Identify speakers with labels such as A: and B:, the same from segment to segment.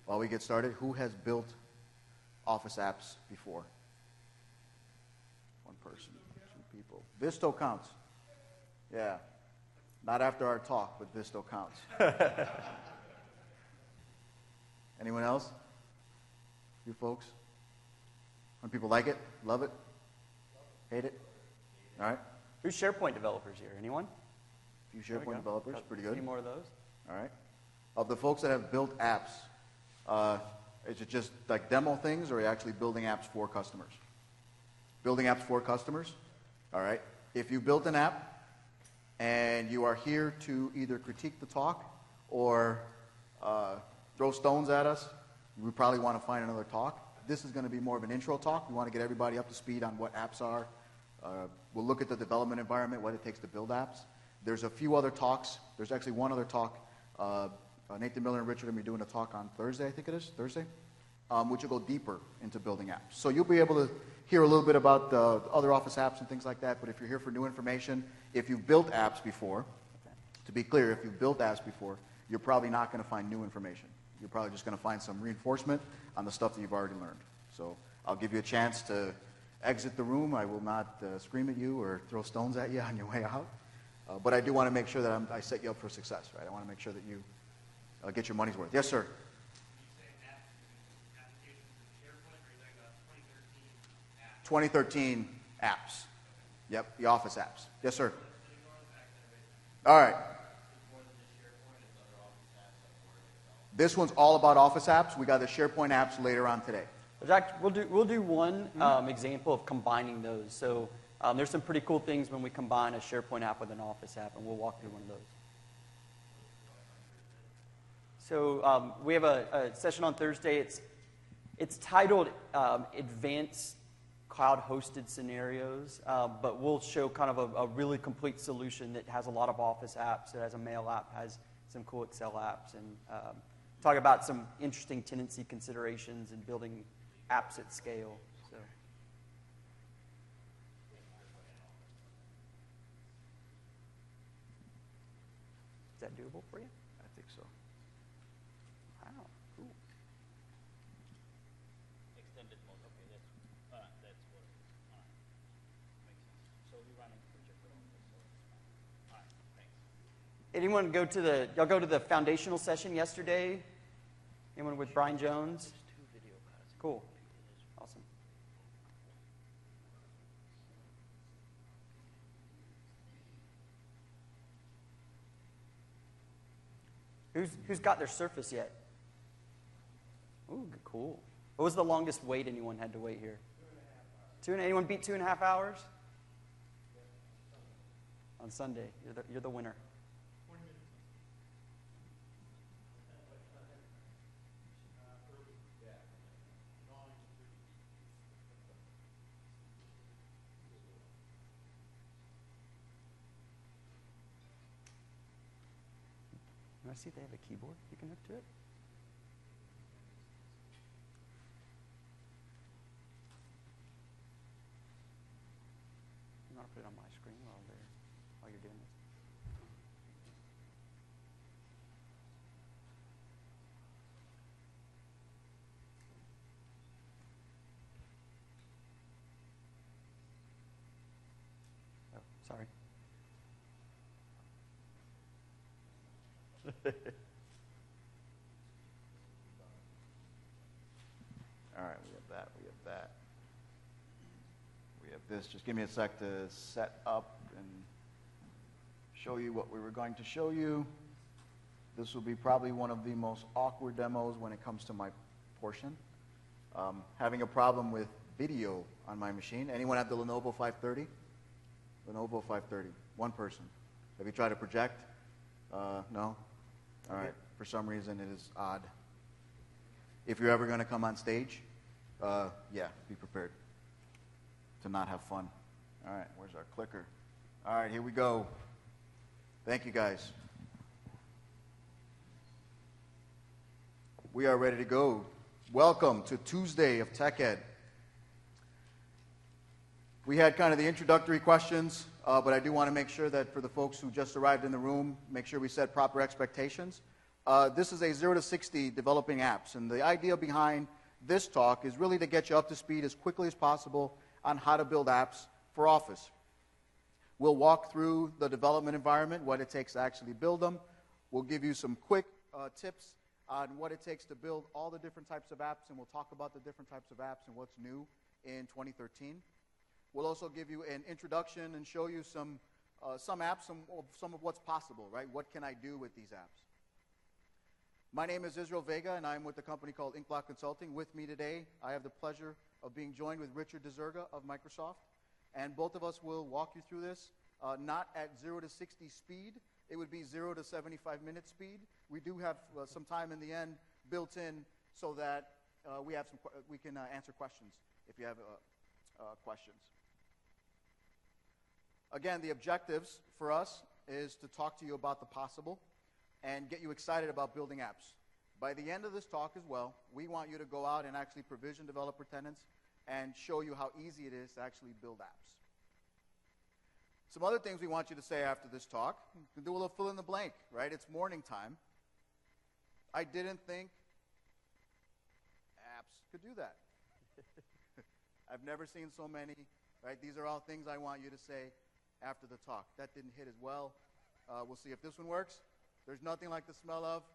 A: while we get started, who has built Office apps before? One person, two people. Visto counts. Yeah. Not after our talk, but Visto counts. Anyone else? You folks? When people like it? Love it? Hate it? All right.
B: Who's SharePoint developers here? Anyone?
A: A few SharePoint developers. Pretty good.
B: Any more of those?
A: All right. Of the folks that have built apps, is it just like demo things, or are you actually building apps for customers? Building apps for customers? All right. If you built an app and you are here to either critique the talk or throw stones at us, we probably want to find another talk. This is going to be more of an intro talk. We want to get everybody up to speed on what apps are. We'll look at the development environment, what it takes to build apps. There's a few other talks. There's actually one other talk. Nathan Miller and Richard are going to be doing a talk on Thursday, I think it is, Thursday, which will go deeper into building apps. So you'll be able to hear a little bit about the other Office apps and things like that, but if you're here for new information, if you've built apps before, to be clear, if you've built apps before, you're probably not going to find new information. You're probably just going to find some reinforcement on the stuff that you've already learned. So I'll give you a chance to exit the room. I will not scream at you or throw stones at you on your way out. But I do want to make sure that I set you up for success, right? I want to make sure that you get your money's worth. Yes, sir? 2013 apps. Yep, the Office apps. Yes, sir? All right. This one's all about Office apps. We got the SharePoint apps later on today.
B: We'll do one example of combining those. So there's some pretty cool things when we combine a SharePoint app with an Office app, and we'll walk through one of those. So we have a session on Thursday. It's titled Advanced Cloud-Hosted Scenarios, but we'll show kind of a really complete solution that has a lot of Office apps. It has a mail app, has some cool Excel apps, and talk about some interesting tenancy considerations and building apps at scale. So. Is that doable for you?
A: I think so.
B: Wow, cool.
C: Extended mode. Okay, that's what. Makes sense. So we run a project on this. So all right, thanks.
B: Anyone y'all go to the foundational session yesterday? Anyone with Brian Jones? Cool. Awesome. Who's got their Surface yet? Ooh, cool. What was the longest wait anyone had to wait here? 2.5 hours. Anyone beat 2.5 hours? On Sunday. You're the winner. I see they have a keyboard you can hook to it. I'm going to put it on my screen while you're doing this. Oh, sorry.
A: All right, we have that, we have that. We have this. Just give me a sec to set up and show you what we were going to show you. This will be probably one of the most awkward demos when it comes to my portion. Having a problem with video on my machine. Anyone have the Lenovo 530? Lenovo 530. One person. Have you tried to project? No? All right. For some reason, it is odd. If you're ever going to come on stage, yeah, be prepared to not have fun. All right, where's our clicker? All right, here we go. Thank you, guys. We are ready to go. Welcome to Tuesday of Tech Ed. We had kind of the introductory questions, but I do want to make sure that for the folks who just arrived in the room, make sure we set proper expectations. This is a 0 to 60 developing apps, and the idea behind this talk is really to get you up to speed as quickly as possible on how to build apps for Office. We'll walk through the development environment, what it takes to actually build them. We'll give you some quick tips on what it takes to build all the different types of apps, and we'll talk about the different types of apps and what's new in 2013. We'll also give you an introduction and show you some apps, some of what's possible, right? What can I do with these apps? My name is Israel Vega, and I'm with a company called Inkblock Consulting. With me today, I have the pleasure of being joined with Richard Dzurga of Microsoft, and both of us will walk you through this, not at 0 to 60 speed. It would be 0 to 75-minute speed. We do have some time in the end built in so that we can answer questions if you have questions. Again, the objectives for us is to talk to you about the possible and get you excited about building apps. By the end of this talk as well, we want you to go out and actually provision developer tenants and show you how easy it is to actually build apps. Some other things we want you to say after this talk. Do a little fill in the blank, right? It's morning time. I didn't think apps could do that. I've never seen so many, right? These are all things I want you to say after the talk. That didn't hit as well. We'll see if this one works. There's nothing like the smell of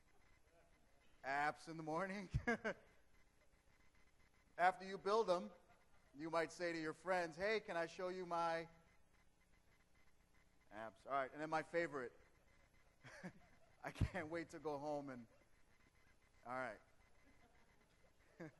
A: apps in the morning. After you build them, you might say to your friends, hey, can I show you my apps? All right, and then my favorite. I can't wait to go home and, all right.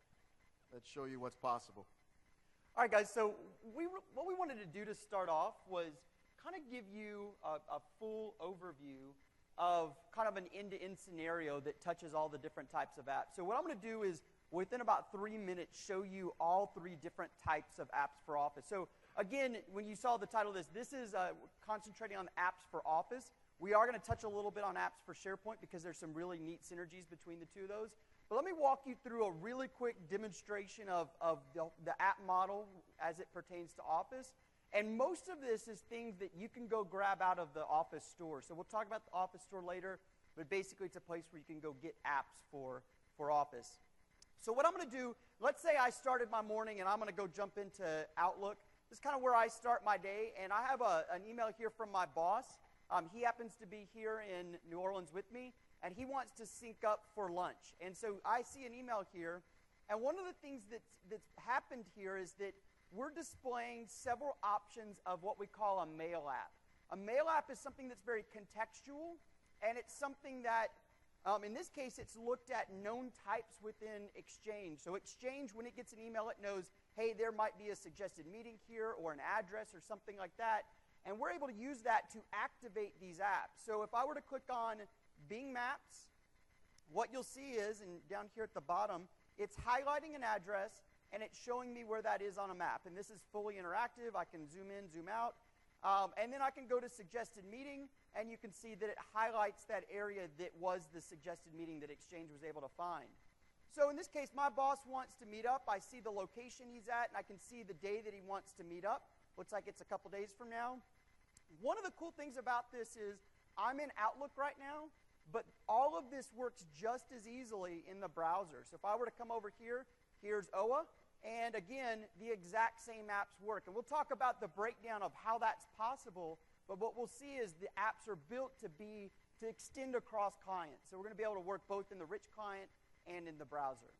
A: Let's show you what's possible.
B: All right, guys, so what we wanted to do to start off was kind of give you a full overview of kind of an end-to-end scenario that touches all the different types of apps. So what I'm going to do is, within about 3 minutes, show you all 3 different types of apps for Office. So again, when you saw the title of this is concentrating on apps for Office. We are going to touch a little bit on apps for SharePoint because there's some really neat synergies between the two of those. But let me walk you through a really quick demonstration of the app model as it pertains to Office. And most of this is things that you can go grab out of the Office store. So we'll talk about the Office store later, but basically it's a place where you can go get apps for Office. So what I'm going to do, let's say I started my morning and I'm going to go jump into Outlook. This is kind of where I start my day, and I have an email here from my boss. He happens to be here in New Orleans with me, and he wants to sync up for lunch. And so I see an email here, and one of the things that's happened here is that we're displaying several options of what we call a mail app. A mail app is something that's very contextual, and it's something that, in this case, it's looked at known types within Exchange. So Exchange, when it gets an email, it knows, hey, there might be a suggested meeting here or an address or something like that. And we're able to use that to activate these apps. So if I were to click on Bing Maps, what you'll see is, and down here at the bottom, it's highlighting an address, and it's showing me where that is on a map. And this is fully interactive. I can zoom in, zoom out. And then I can go to Suggested Meeting, and you can see that it highlights that area that was the suggested meeting that Exchange was able to find. So in this case, my boss wants to meet up. I see the location he's at, and I can see the day that he wants to meet up. Looks like it's a couple days from now. One of the cool things about this is I'm in Outlook right now, but all of this works just as easily in the browser. So if I were to come over here, here's OA, and again, the exact same apps work. And we'll talk about the breakdown of how that's possible, but what we'll see is the apps are built to extend across clients. So we're going to be able to work both in the rich client and in the browser.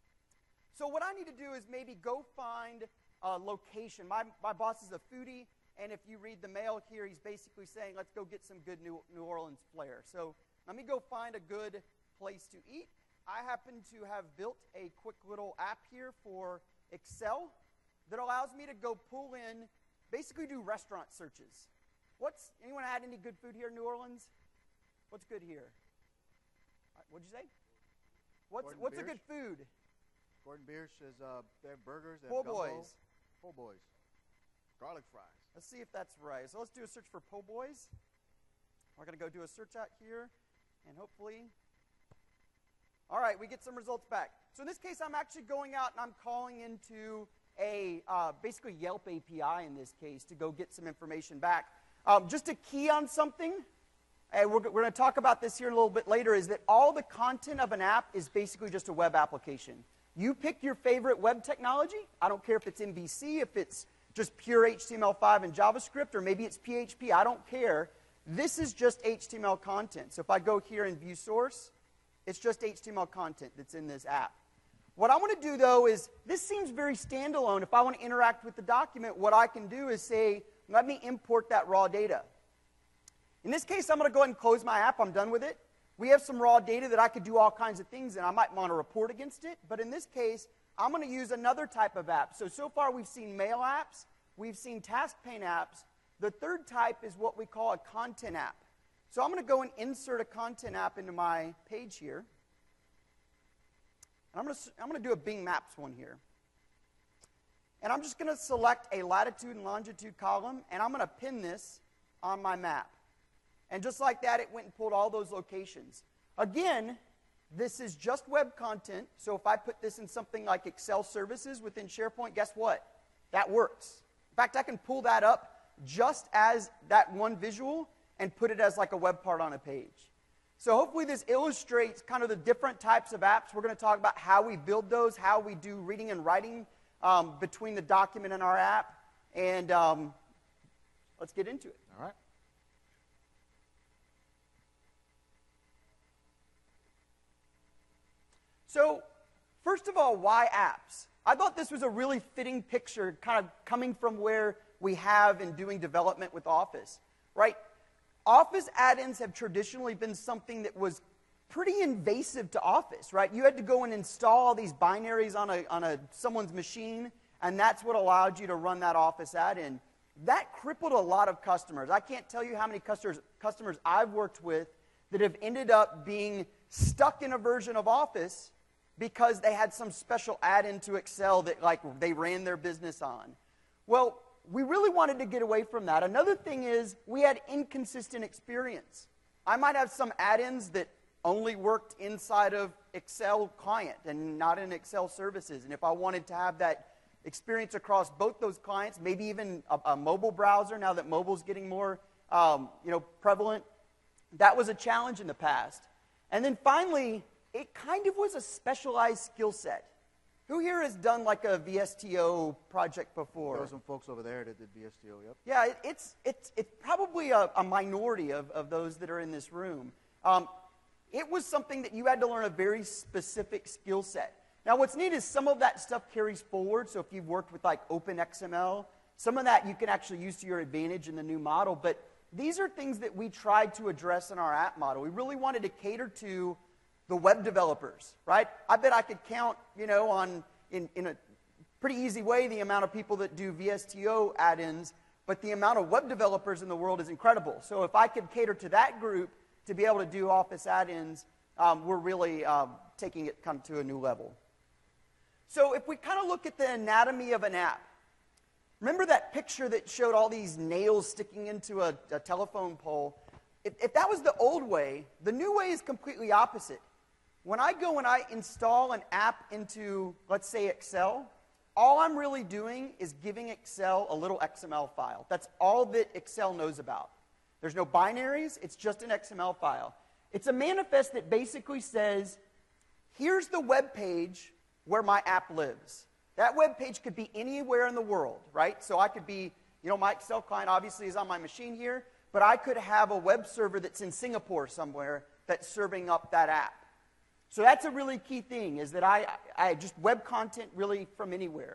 B: So what I need to do is maybe go find a location. My boss is a foodie, and if you read the mail here, he's basically saying, let's go get some good New Orleans flair. So let me go find a good place to eat. I happen to have built a quick little app here for Excel that allows me to go pull in, basically do restaurant searches. Anyone had any good food here in New Orleans? What's good here? What'd you say? What's a good food?
A: Gordon Biersch says they have burgers. They
B: Po'
A: have gumbo.
B: Boys.
A: Po' Boys. Garlic fries.
B: Let's see if that's right. So let's do a search for Po' Boys. We're going to go do a search out here, and hopefully, all right, we get some results back. So in this case, I'm actually going out and I'm calling into a basically Yelp API in this case to go get some information back. Just to key on something, and we're going to talk about this here a little bit later, is that all the content of an app is basically just a web application. You pick your favorite web technology. I don't care if it's MVC, if it's just pure HTML5 and JavaScript, or maybe it's PHP. I don't care. This is just HTML content. So if I go here and view source, it's just HTML content that's in this app. What I want to do, though, is this seems very standalone. If I want to interact with the document, what I can do is say, let me import that raw data. In this case, I'm going to go ahead and close my app. I'm done with it. We have some raw data that I could do all kinds of things, and I might want to report against it. But in this case, I'm going to use another type of app. So far we've seen mail apps. We've seen task pane apps. The third type is what we call a content app. So I'm going to go and insert a content app into my page here. And I'm going to do a Bing Maps one here. And I'm just going to select a latitude and longitude column, and I'm going to pin this on my map. And just like that, it went and pulled all those locations. Again, this is just web content, so if I put this in something like Excel services within SharePoint, guess what? That works. In fact, I can pull that up just as that one visual and put it as like a web part on a page. So hopefully this illustrates kind of the different types of apps. We're going to talk about how we build those, how we do reading and writing between the document and our app, and let's get into it.
A: All right.
B: So, first of all, why apps? I thought this was a really fitting picture, kind of coming from where we have in doing development with Office, right? Office add-ins have traditionally been something that was pretty invasive to Office, right? You had to go and install all these binaries on someone's machine, and that's what allowed you to run that Office add-in. That crippled a lot of customers. I can't tell you how many customers I've worked with that have ended up being stuck in a version of Office because they had some special add-in to Excel that they ran their business on. Well, we really wanted to get away from that. Another thing is we had inconsistent experience. I might have some add-ins that only worked inside of Excel client and not in Excel services. And if I wanted to have that experience across both those clients, maybe even a mobile browser, now that mobile's getting more prevalent, that was a challenge in the past. And then finally, it kind of was a specialized skill set. Who here has done like a VSTO project before?
A: There were some folks over there that did VSTO, yep.
B: Yeah, it's probably a minority of those that are in this room. It was something that you had to learn a very specific skill set. Now, what's neat is some of that stuff carries forward. So if you've worked with like OpenXML, some of that you can actually use to your advantage in the new model. But these are things that we tried to address in our app model. We really wanted to cater to the web developers, right? I bet I could count, in a pretty easy way the amount of people that do VSTO add-ins, but the amount of web developers in the world is incredible. So if I could cater to that group to be able to do Office add-ins, we're really taking it kind of to a new level. So if we kind of look at the anatomy of an app, remember that picture that showed all these nails sticking into a telephone pole? If that was the old way, the new way is completely opposite. When I go and I install an app into, let's say, Excel, all I'm really doing is giving Excel a little XML file. That's all that Excel knows about. There's no binaries. It's just an XML file. It's a manifest that basically says, here's the web page where my app lives. That web page could be anywhere in the world, right? So I could be, my Excel client obviously is on my machine here, but I could have a web server that's in Singapore somewhere that's serving up that app. So that's a really key thing, is that I just web content really from anywhere.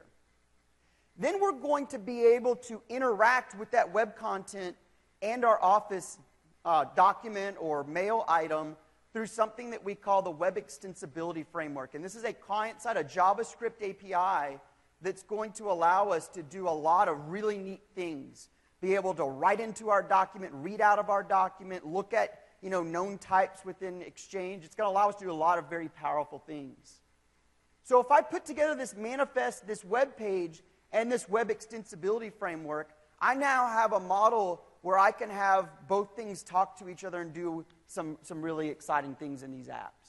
B: Then we're going to be able to interact with that web content and our Office document or mail item through something that we call the Web Extensibility Framework. And this is a client-side, a JavaScript API that's going to allow us to do a lot of really neat things. Be able to write into our document, read out of our document, look at known types within Exchange. It's going to allow us to do a lot of very powerful things. So if I put together this manifest, this web page, and this Web Extensibility Framework, I now have a model where I can have both things talk to each other and do some really exciting things in these apps.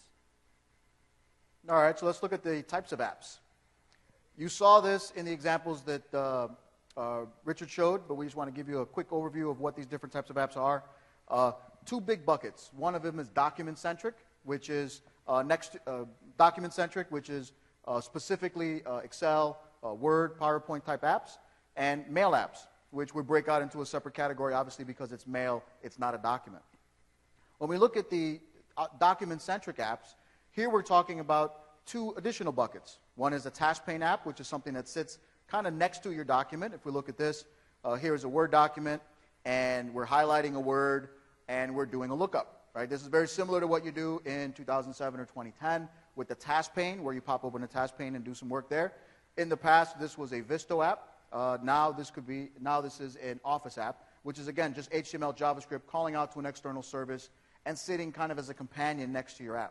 A: All right, so let's look at the types of apps. You saw this in the examples that Richard showed, but we just want to give you a quick overview of what these different types of apps are. two big buckets. One of them is document-centric, which is document-centric, which is specifically Excel, Word, PowerPoint type apps, and mail apps, which we break out into a separate category, obviously because it's mail, it's not a document. When we look at the document-centric apps, here we're talking about two additional buckets. One is a task pane app, which is something that sits kind of next to your document. If we look at this, here is a Word document, and we're highlighting a word, and we're doing a lookup. Right? This is very similar to what you do in 2007 or 2010 with the task pane, where you pop open a task pane and do some work there. In the past, this was a Visto app. Now this is an Office app, which is, again, just HTML, JavaScript, calling out to an external service and sitting kind of as a companion next to your app.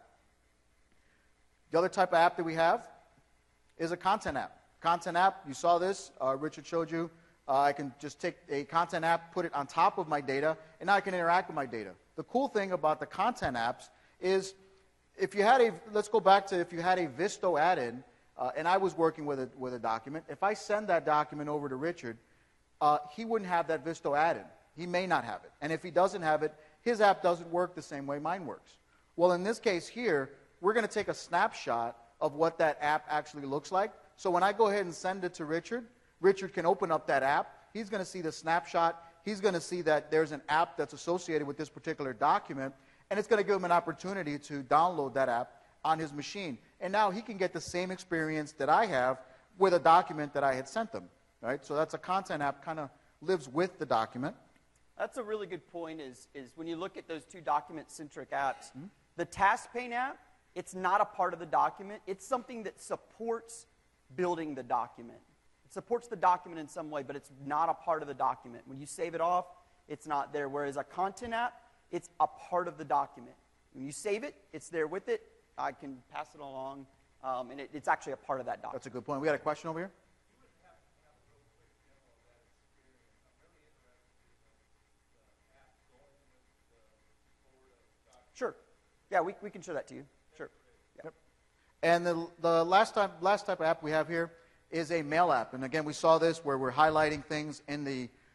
A: The other type of app that we have is a content app. Content app, you saw this, Richard showed you. I can just take a content app, put it on top of my data, and now I can interact with my data. The cool thing about the content apps is if you had let's go back to if you had a Visto add-in, and I was working with a document, if I send that document over to Richard, he wouldn't have that Visto add-in. He may not have it. And if he doesn't have it, his app doesn't work the same way mine works. Well, in this case here, we're going to take a snapshot of what that app actually looks like. So when I go ahead and send it to Richard, Richard can open up that app. He's going to see the snapshot. He's going to see that there's an app that's associated with this particular document, and it's going to give him an opportunity to download that app on his machine. And now he can get the same experience that I have with a document that I had sent them. Right? So that's a content app, kind of lives with the document.
B: That's a really good point is when you look at those two document-centric apps, the task pane app, it's not a part of the document. It's something that supports building the document. It supports the document in some way, but it's not a part of the document. When you save it off, it's not there. Whereas a content app, it's a part of the document. When you save it, it's there with it. I can pass it along, and it's actually a part of that document.
A: That's a good point. We got a question over here?
B: Sure. Yeah, we can show that to you. Sure. Yeah.
A: Yep. And the last type of app we have here is a mail app. And again, we saw this where we're highlighting things in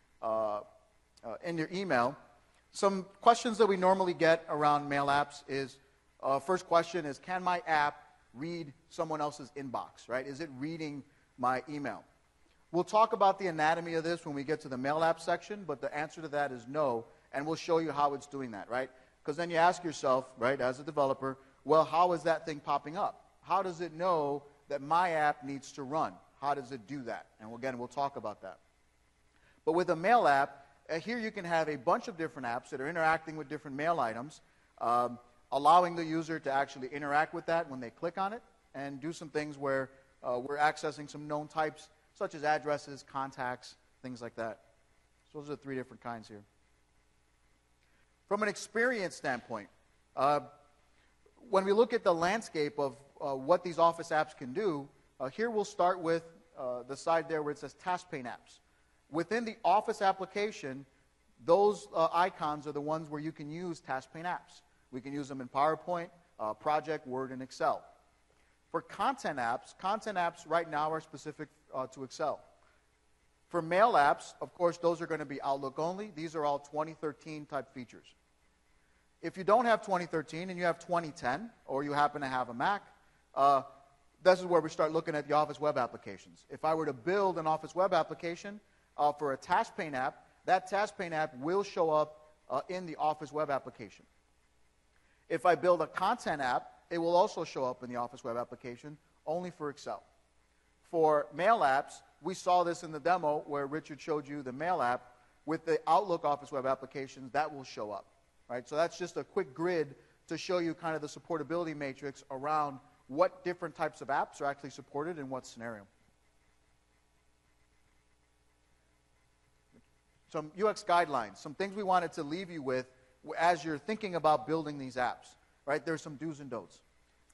A: your email. Some questions that we normally get around mail apps is, first question is, can my app read someone else's inbox, right? Is it reading my email? We'll talk about the anatomy of this when we get to the mail app section, but the answer to that is no, and we'll show you how it's doing that, right? Because then you ask yourself, right, as a developer, well, how is that thing popping up? How does it know that my app needs to run? How does it do that? And again, we'll talk about that. But with a mail app, here you can have a bunch of different apps that are interacting with different mail items, allowing the user to actually interact with that when they click on it, and do some things where we're accessing some known types, such as addresses, contacts, things like that. So those are the three different kinds here. From an experience standpoint, when we look at the landscape of what these Office apps can do, here we'll start with the side there where it says Task Pane apps. Within the Office application, those icons are the ones where you can use Task Pane apps. We can use them in PowerPoint, Project, Word, and Excel. For content apps right now are specific to Excel. For mail apps, of course, those are going to be Outlook only. These are all 2013 type features. If you don't have 2013 and you have 2010, or you happen to have a Mac, this is where we start looking at the Office web applications. If I were to build an Office web application for a Task Pane app, that Task Pane app will show up in the Office web application. If I build a content app, it will also show up in the Office web application, only for Excel. For mail apps, we saw this in the demo where Richard showed you the mail app. With the Outlook Office web applications, that will show up. Right? So that's just a quick grid to show you kind of the supportability matrix around what different types of apps are actually supported in what scenario. Some UX guidelines, some things we wanted to leave you with as you're thinking about building these apps. Right? There's some do's and don'ts.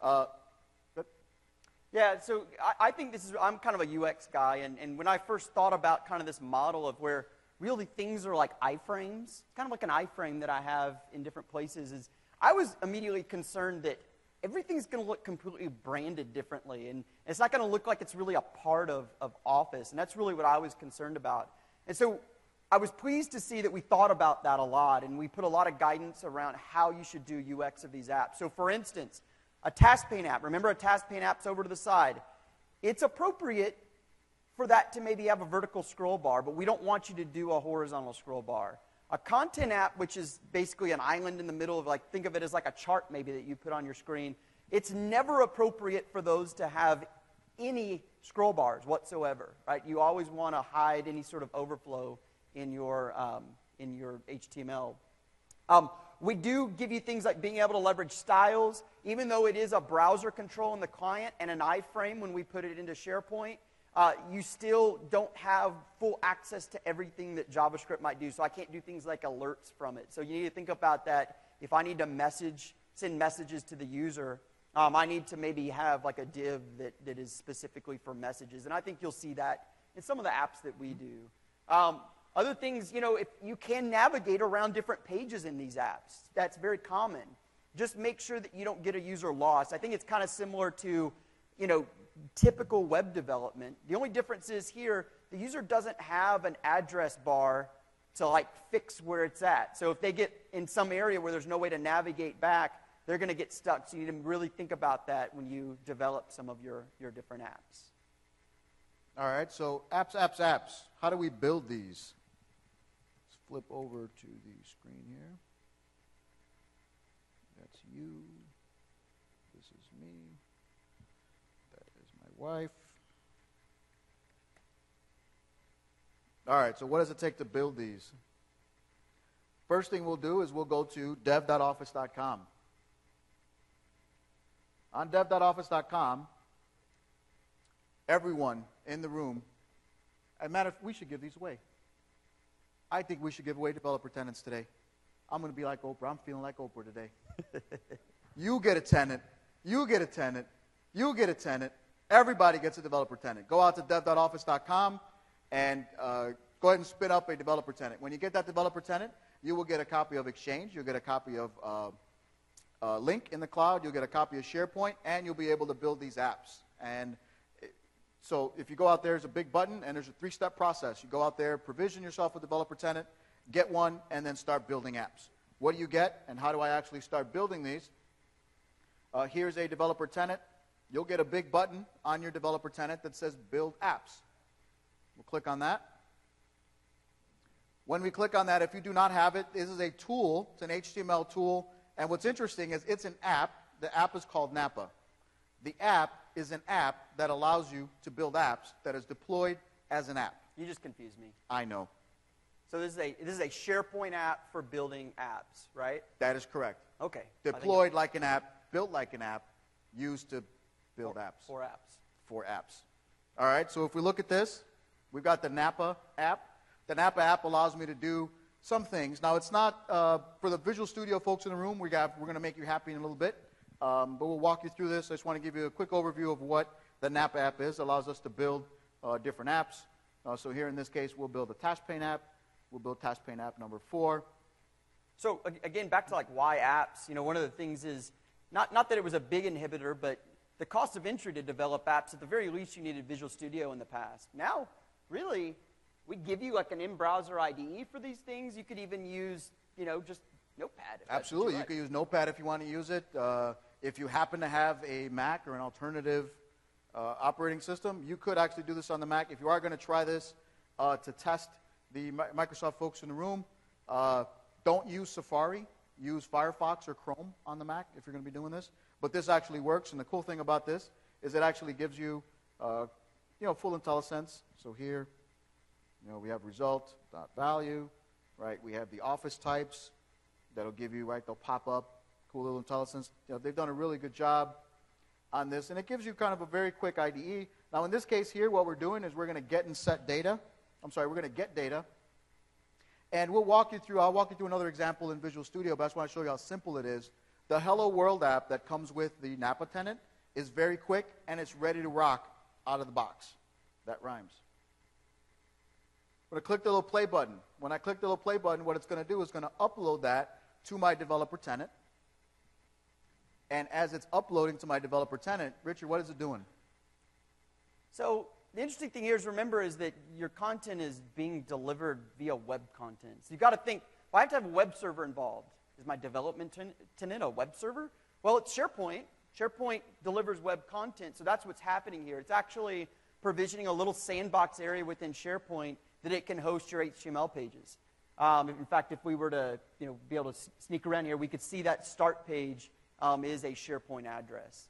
B: Yeah, so I think I'm kind of a UX guy, and when I first thought about kind of this model of where really things are like iframes, kind of like an iframe that I have in different places, is I was immediately concerned that everything's going to look completely branded differently, and it's not going to look like it's really a part of Office, and that's really what I was concerned about. And so I was pleased to see that we thought about that a lot, and we put a lot of guidance around how you should do UX of these apps. So for instance, a task pane app, remember a task pane app's over to the side. It's appropriate for that to maybe have a vertical scroll bar, but we don't want you to do a horizontal scroll bar. A content app, which is basically an island in the middle of, like, think of it as like a chart maybe that you put on your screen, it's never appropriate for those to have any scroll bars whatsoever, right? You always want to hide any sort of overflow in your HTML. We do give you things like being able to leverage styles, even though it is a browser control in the client and an iframe when we put it into SharePoint. You still don't have full access to everything that JavaScript might do, so I can't do things like alerts from it. So you need to think about that. If I need to send messages to the user, I need to maybe have like a div that is specifically for messages, and I think you'll see that in some of the apps that we do. Other things, if you can navigate around different pages in these apps, that's very common. Just make sure that you don't get a user lost. I think it's kind of similar to, typical web development. The only difference is here, the user doesn't have an address bar to like fix where it's at. So if they get in some area where there's no way to navigate back, they're going to get stuck. So you need to really think about that when you develop some of your different apps.
A: All right, so apps. How do we build these? Let's flip over to the screen here. That's you. This is me. Wife. All right, so what does it take to build these? First thing we'll do is we'll go to dev.office.com. On dev.office.com, everyone in the room, as a matter of fact, we should give these away. I think we should give away developer tenants today. I'm going to be like Oprah. I'm feeling like Oprah today. You get a tenant. You get a tenant. You get a tenant. Everybody gets a developer tenant. Go out to dev.office.com and go ahead and spin up a developer tenant. When you get that developer tenant, you will get a copy of Exchange. You'll get a copy of Link in the cloud. You'll get a copy of SharePoint, and you'll be able to build these apps. And so if you go out there, there's a big button, and there's a 3-step process. You go out there, provision yourself a developer tenant, get one, and then start building apps. What do you get, and how do I actually start building these? Here's a developer tenant. You'll get a big button on your developer tenant that says Build Apps. We'll click on that. When we click on that, if you do not have it, this is a tool. It's an HTML tool. And what's interesting is it's an app. The app is called Napa. The app is an app that allows you to build apps that is deployed as an app.
B: You just confused me.
A: I know.
B: So this is a SharePoint app for building apps, right?
A: That is correct.
B: Okay.
A: Deployed like an app, built like an app, used to build apps.
B: For apps.
A: For apps. All right, so if we look at this, we've got the Napa app. The Napa app allows me to do some things. Now, it's not for the Visual Studio folks in the room. We're going to make you happy in a little bit, but we'll walk you through this. I just want to give you a quick overview of what the Napa app is. It allows us to build different apps. So here in this case, we'll build a task pane app. We'll build task pane app number 4.
B: So again, back to like why apps. One of the things is not that it was a big inhibitor, but the cost of entry to develop apps, at the very least, you needed Visual Studio in the past. Now, really, we give you like an in-browser IDE for these things. You could even use, just Notepad.
A: Absolutely. You could use Notepad if you want to use it. If you happen to have a Mac or an alternative operating system, you could actually do this on the Mac. If you are going to try this to test the Microsoft folks in the room, don't use Safari. Use Firefox or Chrome on the Mac if you're going to be doing this. But this actually works, and the cool thing about this is it actually gives you, full IntelliSense. So here, we have result.value, right? We have the office types that'll give you, right? They'll pop up, cool little IntelliSense. They've done a really good job on this, and it gives you kind of a very quick IDE. Now, in this case here, what we're doing is we're going to get and set data. We're going to get data. And I'll walk you through another example in Visual Studio, but I just want to show you how simple it is. The Hello World app that comes with the Napa tenant is very quick, and it's ready to rock out of the box. That rhymes. I'm going to click the little play button. When I click the little play button, what it's going to do is going to upload that to my developer tenant. And as it's uploading to my developer tenant, Richard, what is it doing?
B: So the interesting thing here is remember is that your content is being delivered via web content. So you've got to think, well, I have to have a web server involved. Is my development tenant a web server? Well, it's SharePoint. SharePoint delivers web content, so that's what's happening here. It's actually provisioning a little sandbox area within SharePoint that it can host your HTML pages. In fact, if we were to be able to sneak around here, we could see that start page is a SharePoint address.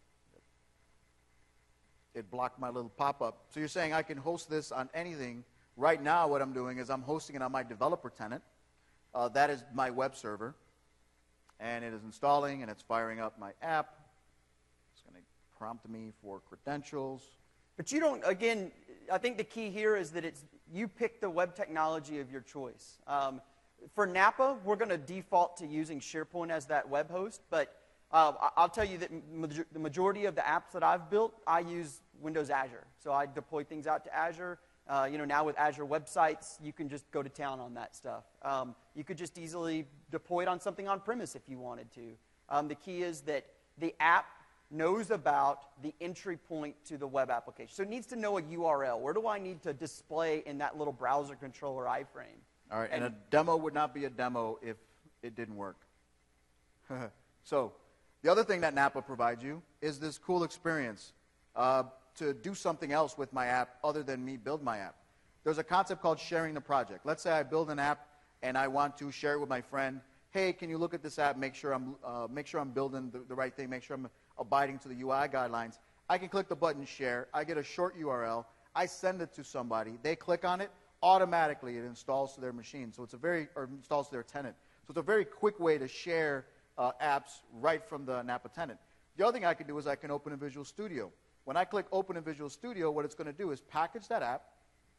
A: It blocked my little pop-up. So you're saying I can host this on anything. Right now what I'm doing is I'm hosting it on my developer tenant. That is my web server. And it is installing and it's firing up my app. It's going to prompt me for credentials.
B: But you don't, again, I think the key here is that you pick the web technology of your choice. For Napa, we're going to default to using SharePoint as that web host, but I'll tell you that the majority of the apps that I've built, I use Windows Azure. So I deploy things out to Azure. Now with Azure websites, you can just go to town on that stuff. You could just easily deploy it on something on-premise if you wanted to. The key is that the app knows about the entry point to the web application. So it needs to know a URL. Where do I need to display in that little browser controller iframe?
A: All right, and a demo would not be a demo if it didn't work. So the other thing that Napa provides you is this cool experience to do something else with my app other than me build my app. There's a concept called sharing the project. Let's say I build an app and I want to share it with my friend. Hey, can you look at this app, make sure I'm building the right thing, make sure I'm abiding to the UI guidelines. I can click the button share. I get a short URL. I send it to somebody. They click on it. Automatically, it installs to their machine. So or installs to their tenant. So it's a very quick way to share apps right from the Napa tenant. The other thing I can do is I can open in Visual Studio. When I click open in Visual Studio, what it's going to do is package that app.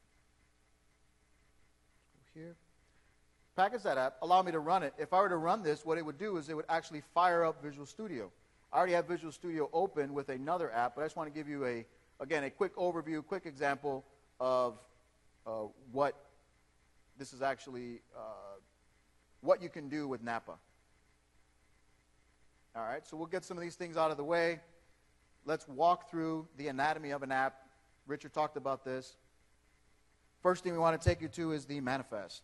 A: Here. Package that app, allow me to run it. If I were to run this, what it would do is it would actually fire up Visual Studio. I already have Visual Studio open with another app, but I just want to give you, a quick overview, quick example of what this is actually, what you can do with Napa. All right, so we'll get some of these things out of the way. Let's walk through the anatomy of an app. Richard talked about this. First thing we want to take you to is the manifest.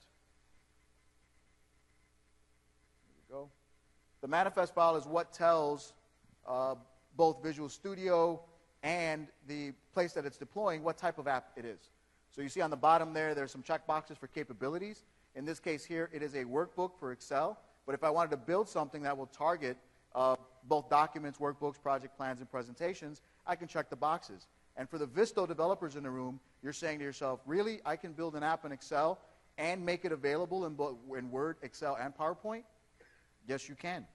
A: There we go. The manifest file is what tells both Visual Studio and the place that it's deploying what type of app it is. So you see on the bottom there's some checkboxes for capabilities. In this case here, it is a workbook for Excel. But if I wanted to build something that will target both documents, workbooks, project plans, and presentations, I can check the boxes. And for the Visto developers in the room, you're saying to yourself, really, I can build an app in Excel and make it available in Word, Excel, and PowerPoint? Yes, you can.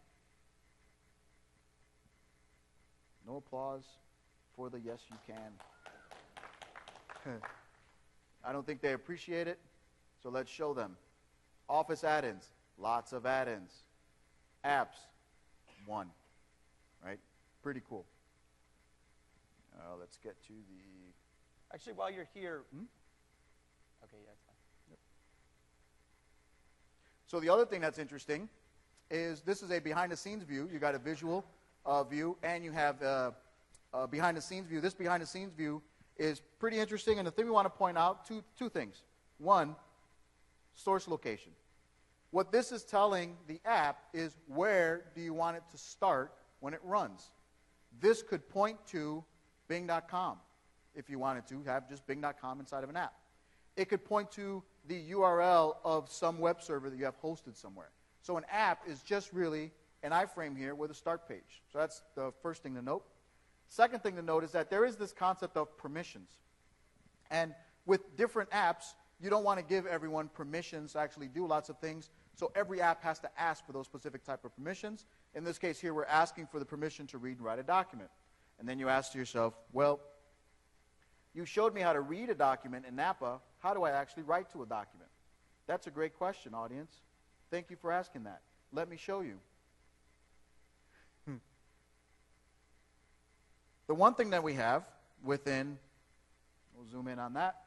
A: No applause for the yes, you can. I don't think they appreciate it, so let's show them. Office add-ins, lots of add-ins. Apps, one, right? Pretty cool. Let's get to the...
B: Actually, while you're here... Okay, yeah, that's fine. Yep.
A: So the other thing that's interesting is this is a behind-the-scenes view. You got a visual view, and you have a behind-the-scenes view. This behind-the-scenes view is pretty interesting, and the thing we want to point out, two things. One, source location. What this is telling the app is where do you want it to start when it runs. This could point to Bing.com if you wanted to have just Bing.com inside of an app. It could point to the URL of some web server that you have hosted somewhere. So an app is just really an iframe here with a start page. So that's the first thing to note. Second thing to note is that there is this concept of permissions. And with different apps, you don't want to give everyone permissions to actually do lots of things. So every app has to ask for those specific type of permissions. In this case here, we're asking for the permission to read and write a document. And then you ask to yourself, well, you showed me how to read a document in Napa. How do I actually write to a document? That's a great question, audience. Thank you for asking that. Let me show you. The one thing that we have within, we'll zoom in on that,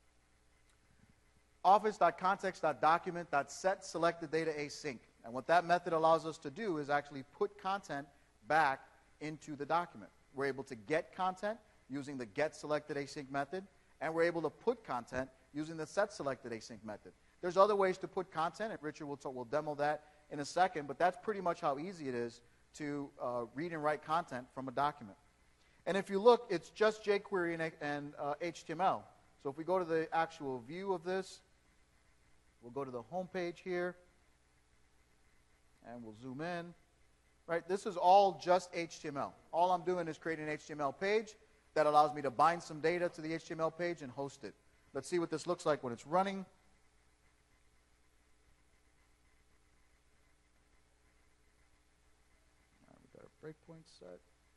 A: office.context.document.set selected data async. And what that method allows us to do is actually put content back into the document. We're able to get content using the get selected async method, and we're able to put content using the set selected async method. There's other ways to put content, and Richard will demo that in a second, but that's pretty much how easy it is to read and write content from a document. And if you look, it's just jQuery and HTML. So if we go to the actual view of this, we'll go to the home page here, and we'll zoom in. Right, this is all just HTML. All I'm doing is creating an HTML page that allows me to bind some data to the HTML page and host it. Let's see what this looks like when it's running. We've got a breakpoint set.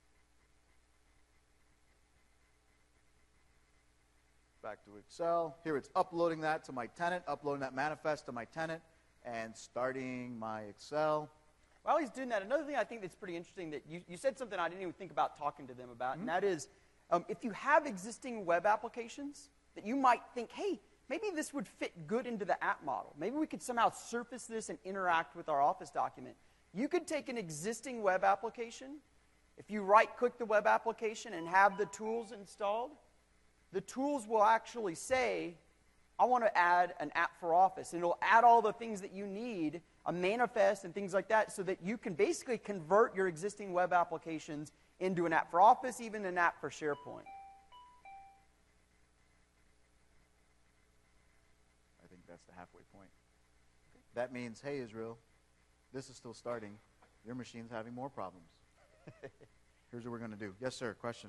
A: Back to Excel. Here it's uploading that to my tenant, uploading that manifest to my tenant, and starting my Excel.
B: While he's doing that, another thing I think that's pretty interesting that you said something I didn't even think about talking to them about, and that is if you have existing web applications that you might think, hey, maybe this would fit good into the app model. Maybe we could somehow surface this and interact with our Office document. You could take an existing web application. If you right-click the web application and have the tools installed, the tools will actually say, I want to add an app for Office. And it'll add all the things that you need, a manifest and things like that, so that you can basically convert your existing web applications into an app for Office, even an app for SharePoint.
A: I think that's the halfway point. That means, hey, Israel, this is still starting. Your machine's having more problems. Here's what we're going to do. Yes, sir, question.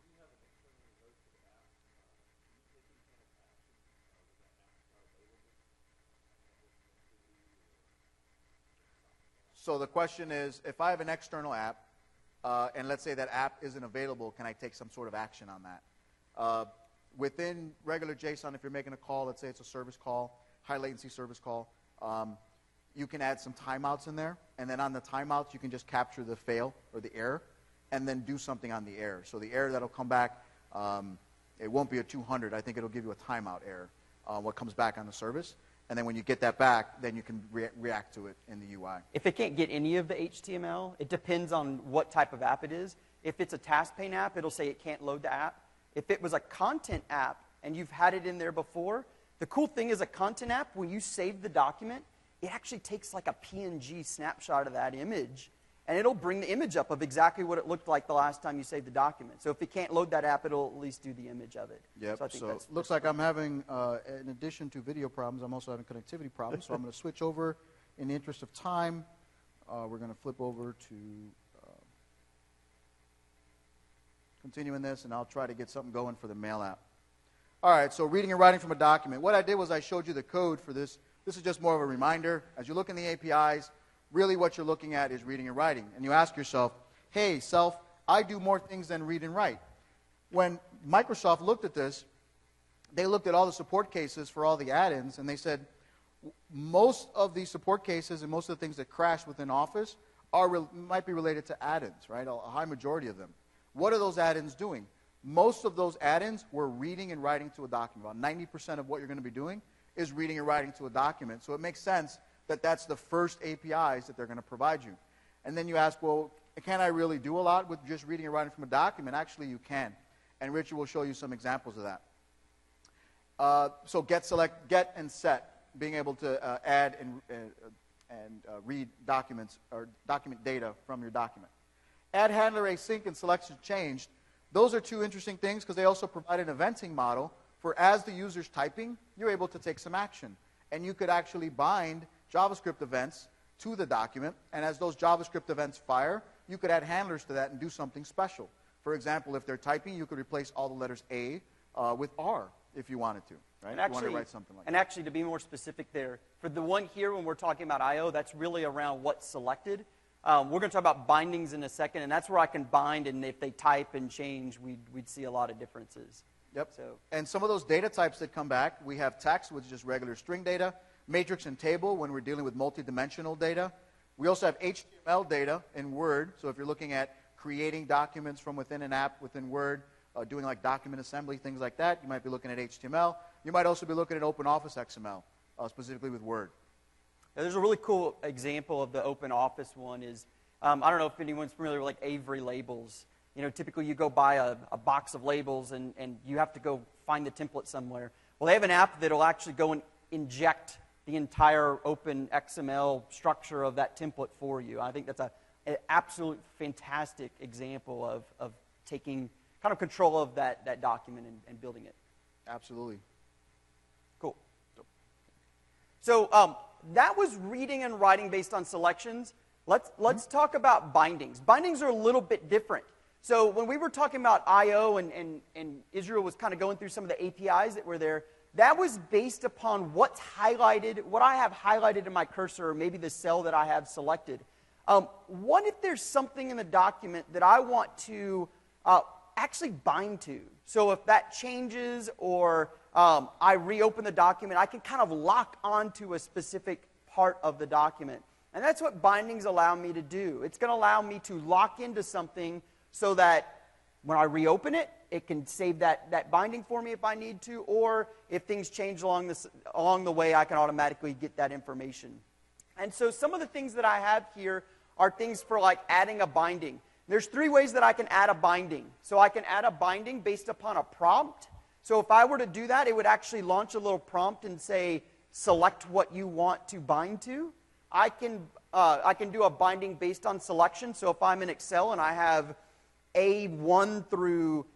A: So the question is, if I have an external app, and let's say that app isn't available, can I take some sort of action on that? Within regular JSON, if you're making a call, let's say it's a service call, high latency service call, you can add some timeouts in there, and then on the timeouts, you can just capture the fail or the error, and then do something on the error. So the error that'll come back, it won't be a 200. I think it'll give you a timeout error, what comes back on the service. And then when you get that back, then you can react to it in the UI.
B: If it can't get any of the HTML, it depends on what type of app it is. If it's a task pane app, it'll say it can't load the app. If it was a content app and you've had it in there before, the cool thing is a content app, when you save the document, it actually takes like a PNG snapshot of that image, and it'll bring the image up of exactly what it looked like the last time you saved the document. So if it can't load that app, it'll at least do the image of it.
A: Yep,
B: So I think
A: so
B: that's
A: looks like I'm having, in addition to video problems, I'm also having connectivity problems. So I'm going to switch over in the interest of time. We're going to flip over to continuing this, and I'll try to get something going for the mail app. All right, so reading and writing from a document. What I did was I showed you the code for this. This is just more of a reminder. As you look in the APIs, really what you're looking at is reading and writing. And you ask yourself, hey, self, I do more things than read and write. When Microsoft looked at this, they looked at all the support cases for all the add-ins, and they said, most of these support cases and most of the things that crash within Office might be related to add-ins, right? A high majority of them. What are those add-ins doing? Most of those add-ins were reading and writing to a document. About 90% of what you're going to be doing is reading and writing to a document. So it makes sense that that's the first APIs that they're going to provide you. And then you ask, well, can I really do a lot with just reading and writing from a document? Actually, you can. And Richard will show you some examples of that. So get, select, get, and set, being able to add and read documents or document data from your document. Add handler async and selection changed. Those are two interesting things because they also provide an eventing model for as the user's typing, you're able to take some action. And you could actually bind JavaScript events to the document, and as those JavaScript events fire, you could add handlers to that and do something special. For example, if they're typing, you could replace all the letters A with R if you wanted to, right?
B: And
A: if you wanted to write something like that.
B: And actually, to be more specific there, for the one here when we're talking about I/O, that's really around what's selected. We're going to talk about bindings in a second, and that's where I can bind, and if they type and change, we'd see a lot of differences.
A: Yep.
B: So,
A: and some of those data types that come back, we have text, which is just regular string data, matrix and table when we're dealing with multi-dimensional data. We also have HTML data in Word, so if you're looking at creating documents from within an app within Word, doing like document assembly, things like that, you might be looking at HTML. You might also be looking at OpenOffice XML, specifically with Word.
B: now, there's a really cool example of the OpenOffice one is, I don't know if anyone's familiar with like Avery labels. You know, typically you go buy a box of labels and you have to go find the template somewhere. Well, they have an app that'll actually go and inject the entire open XML structure of that template for you. I think that's an absolute fantastic example of taking kind of control of that document and building it.
A: Absolutely.
B: Cool. So that was reading and writing based on selections. Let's talk about bindings. Bindings are a little bit different. So when we were talking about I/O and Israel was kind of going through some of the APIs that were there, that was based upon what's highlighted, what I have highlighted in my cursor, or maybe the cell that I have selected. What if there's something in the document that I want to actually bind to? So if that changes or I reopen the document, I can kind of lock onto a specific part of the document. And that's what bindings allow me to do. It's going to allow me to lock into something so that when I reopen it, it can save that binding for me if I need to, or if things change along the way, I can automatically get that information. And so some of the things that I have here are things for like adding a binding. There's 3 ways that I can add a binding. So I can add a binding based upon a prompt. So if I were to do that, it would actually launch a little prompt and say, select what you want to bind to. I can do a binding based on selection. So if I'm in Excel and I have A1 through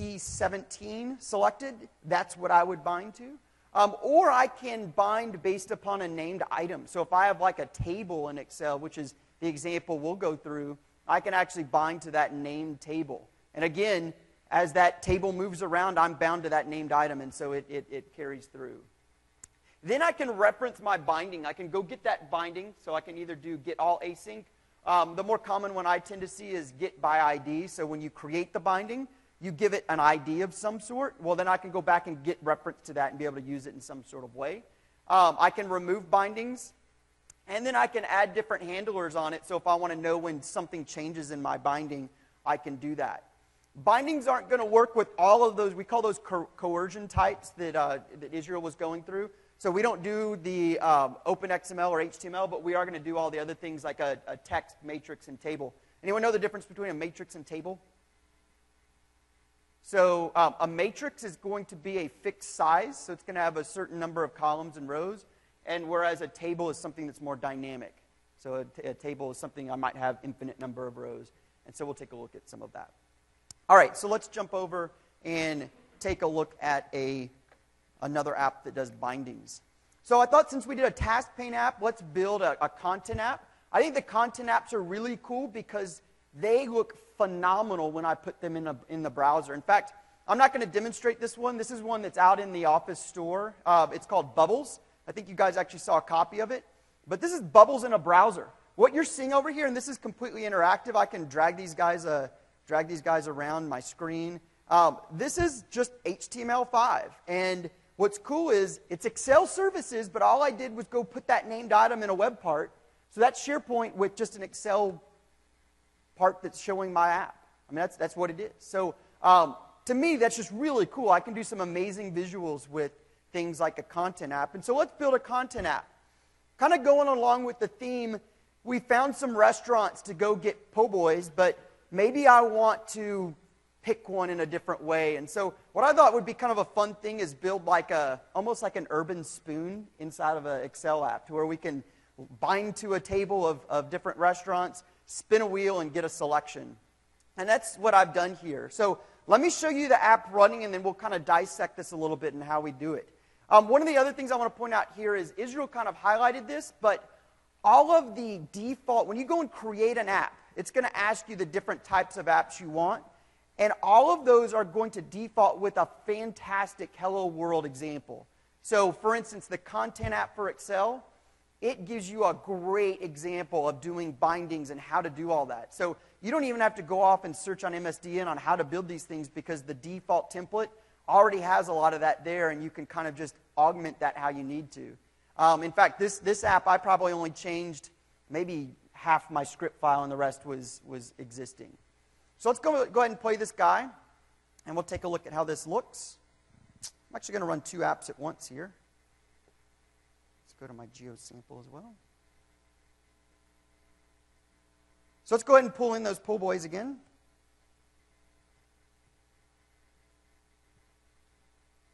B: C17 selected, that's what I would bind to. Or I can bind based upon a named item. So if I have like a table in Excel, which is the example we'll go through, I can actually bind to that named table. And again, as that table moves around, I'm bound to that named item, and so it carries through. Then I can reference my binding. I can go get that binding, so I can either do get all async. The more common one I tend to see is get by ID. So when you create the binding, you give it an ID of some sort. Well, then I can go back and get reference to that and be able to use it in some sort of way. I can remove bindings, and then I can add different handlers on it. So if I want to know when something changes in my binding, I can do that. Bindings aren't going to work with all of those. We call those coercion types that Israel was going through. So we don't do the open XML or HTML, but we are going to do all the other things like a text, matrix, and table. Anyone know the difference between a matrix and table? So a matrix is going to be a fixed size, so it's going to have a certain number of columns and rows, and whereas a table is something that's more dynamic. So a table is something I might have infinite number of rows, and so we'll take a look at some of that. All right, so let's jump over and take a look at another app that does bindings. So I thought since we did a task pane app, let's build a content app. I think the content apps are really cool because they look phenomenal when I put them in the browser. In fact, I'm not going to demonstrate this one. This is one that's out in the Office store. It's called Bubbles. I think you guys actually saw a copy of it. But this is Bubbles in a browser. What you're seeing over here, and this is completely interactive. I can drag these guys around my screen. This is just HTML5. And what's cool is it's Excel services, but all I did was go put that named item in a web part. So that's SharePoint with just an Excel part that's showing my app. I mean, that's what it is. So to me, that's just really cool. I can do some amazing visuals with things like a content app. And so let's build a content app. Kind of going along with the theme, we found some restaurants to go get po' boys, but maybe I want to pick one in a different way. And so what I thought would be kind of a fun thing is build like almost like an urban spoon inside of an Excel app to where we can bind to a table of different restaurants, spin a wheel, and get a selection. And that's what I've done here. So let me show you the app running, and then we'll kind of dissect this a little bit and how we do it. One of the other things I want to point out here is Israel kind of highlighted this, but all of the default, when you go and create an app, it's going to ask you the different types of apps you want. And all of those are going to default with a fantastic Hello World example. So, for instance, the content app for Excel, it gives you a great example of doing bindings and how to do all that. So you don't even have to go off and search on MSDN on how to build these things because the default template already has a lot of that there, and you can kind of just augment that how you need to. In fact, this app, I probably only changed maybe half my script file, and the rest was existing. So let's go ahead and play this guy, and we'll take a look at how this looks. I'm actually going to run 2 apps at once here. Let's go to my GeoSample as well. So let's go ahead and pull in those po' boys again.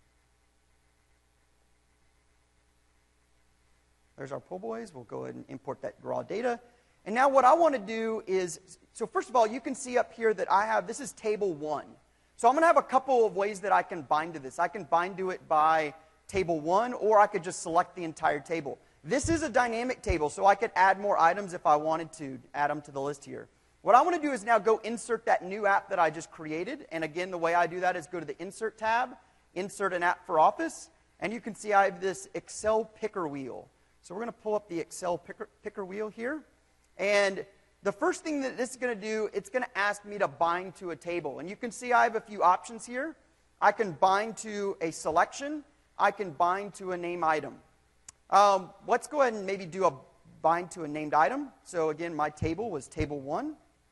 B: There's our po' boys. We'll go ahead and import that raw data. And now what I want to do is, so first of all, you can see up here that I have, this is table 1. So I'm going to have a couple of ways that I can bind to this. I can bind to it by table 1, or I could just select the entire table. This is a dynamic table, so I could add more items if I wanted to add them to the list here. What I want to do is now go insert that new app that I just created. And again, the way I do that is go to the Insert tab, insert an app for Office, and you can see I have this Excel picker wheel. So we're going to pull up the Excel picker wheel here. And the first thing that this is going to do, it's going to ask me to bind to a table. And you can see I have a few options here. I can bind to a selection. I can bind to a name item. Let's go ahead and maybe do a bind to a named item. So again, my table was table 1.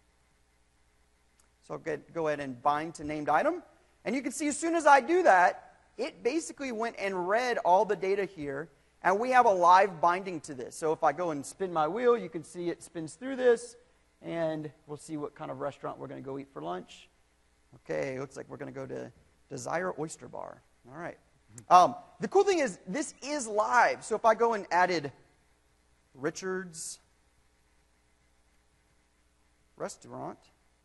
B: So I'll go ahead and bind to named item. And you can see as soon as I do that, it basically went and read all the data here. And we have a live binding to this. So if I go and spin my wheel, you can see it spins through this. And we'll see what kind of restaurant we're going to go eat for lunch. Okay, looks like we're going to go to Desire Oyster Bar. All right. The cool thing is, this is live. So if I go and added Richard's Restaurant,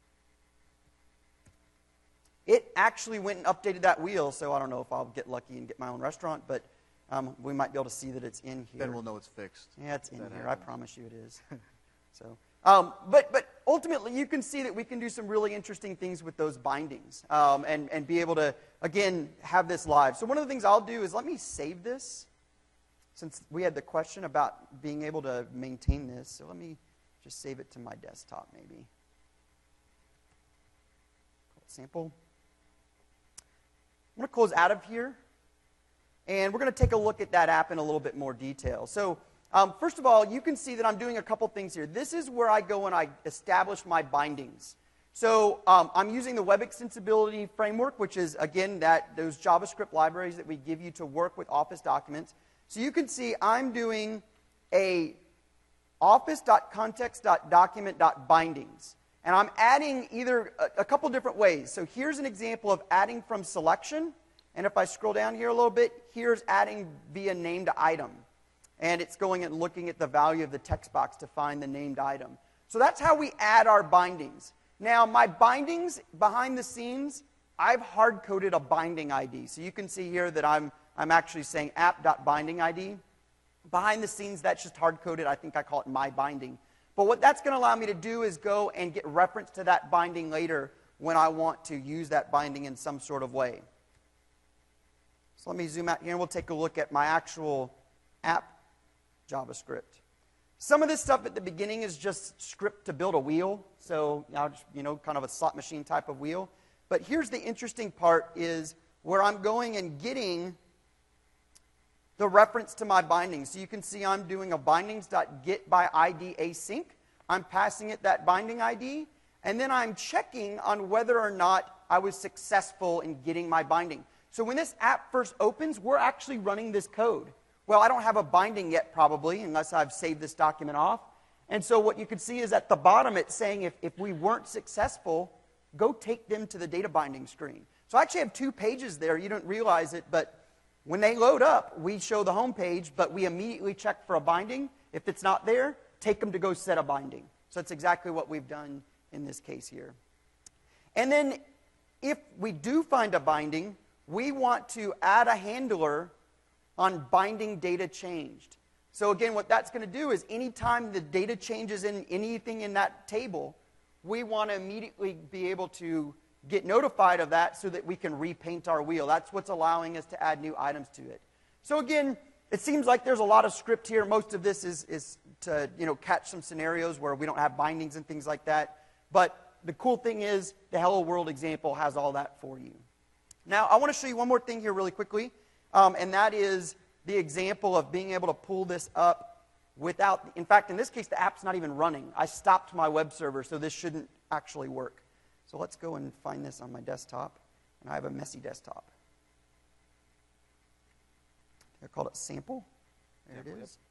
B: it actually went and updated that wheel. So I don't know if I'll get lucky and get my own restaurant, but we might be able to see that it's in here.
A: Then we'll know it's fixed.
B: Yeah, it's in here.
A: Happens.
B: I promise you it is. So, but ultimately, you can see that we can do some really interesting things with those bindings and be able to, again, have this live. So one of the things I'll do is let me save this, since we had the question about being able to maintain this. So let me just save it to my desktop, maybe. Sample. I'm going to close out of here, and we're going to take a look at that app in a little bit more detail. So first of all, you can see that I'm doing a couple things here. This is where I go and I establish my bindings. So I'm using the Web Extensibility Framework, which is, again, those JavaScript libraries that we give you to work with Office documents. So you can see I'm doing a office.context.document.bindings. And I'm adding either a couple different ways. So here's an example of adding from selection. And if I scroll down here a little bit, here's adding via named item. And it's going and looking at the value of the text box to find the named item. So that's how we add our bindings. Now, my bindings behind the scenes, I've hard-coded a binding ID. So you can see here that I'm actually saying app.bindingID. Behind the scenes, that's just hard-coded. I think I call it my binding. But what that's going to allow me to do is go and get reference to that binding later when I want to use that binding in some sort of way. So let me zoom out here and we'll take a look at my actual app JavaScript. Some of this stuff at the beginning is just script to build a wheel. So now just, kind of a slot machine type of wheel. But here's the interesting part is where I'm going and getting the reference to my bindings. So you can see I'm doing a bindings.getById async. I'm passing it that binding ID. And then I'm checking on whether or not I was successful in getting my binding. So when this app first opens, we're actually running this code. Well, I don't have a binding yet probably, unless I've saved this document off. And so what you can see is at the bottom it's saying if we weren't successful, go take them to the data binding screen. So I actually have 2 pages there. You don't realize it, but when they load up, we show the home page, but we immediately check for a binding. If it's not there, take them to go set a binding. So that's exactly what we've done in this case here. And then if we do find a binding, we want to add a handler on binding data changed. So again, what that's going to do is anytime the data changes in anything in that table, we want to immediately be able to get notified of that so that we can repaint our wheel. That's what's allowing us to add new items to it. So again, it seems like there's a lot of script here. Most of this is to catch some scenarios where we don't have bindings and things like that. But the cool thing is the Hello World example has all that for you. Now, I want to show you one more thing here really quickly, and that is the example of being able to pull this up without, in fact, in this case, the app's not even running. I stopped my web server, so this shouldn't actually work. So let's go and find this on my desktop, and I have a messy desktop. I called it sample. There it is.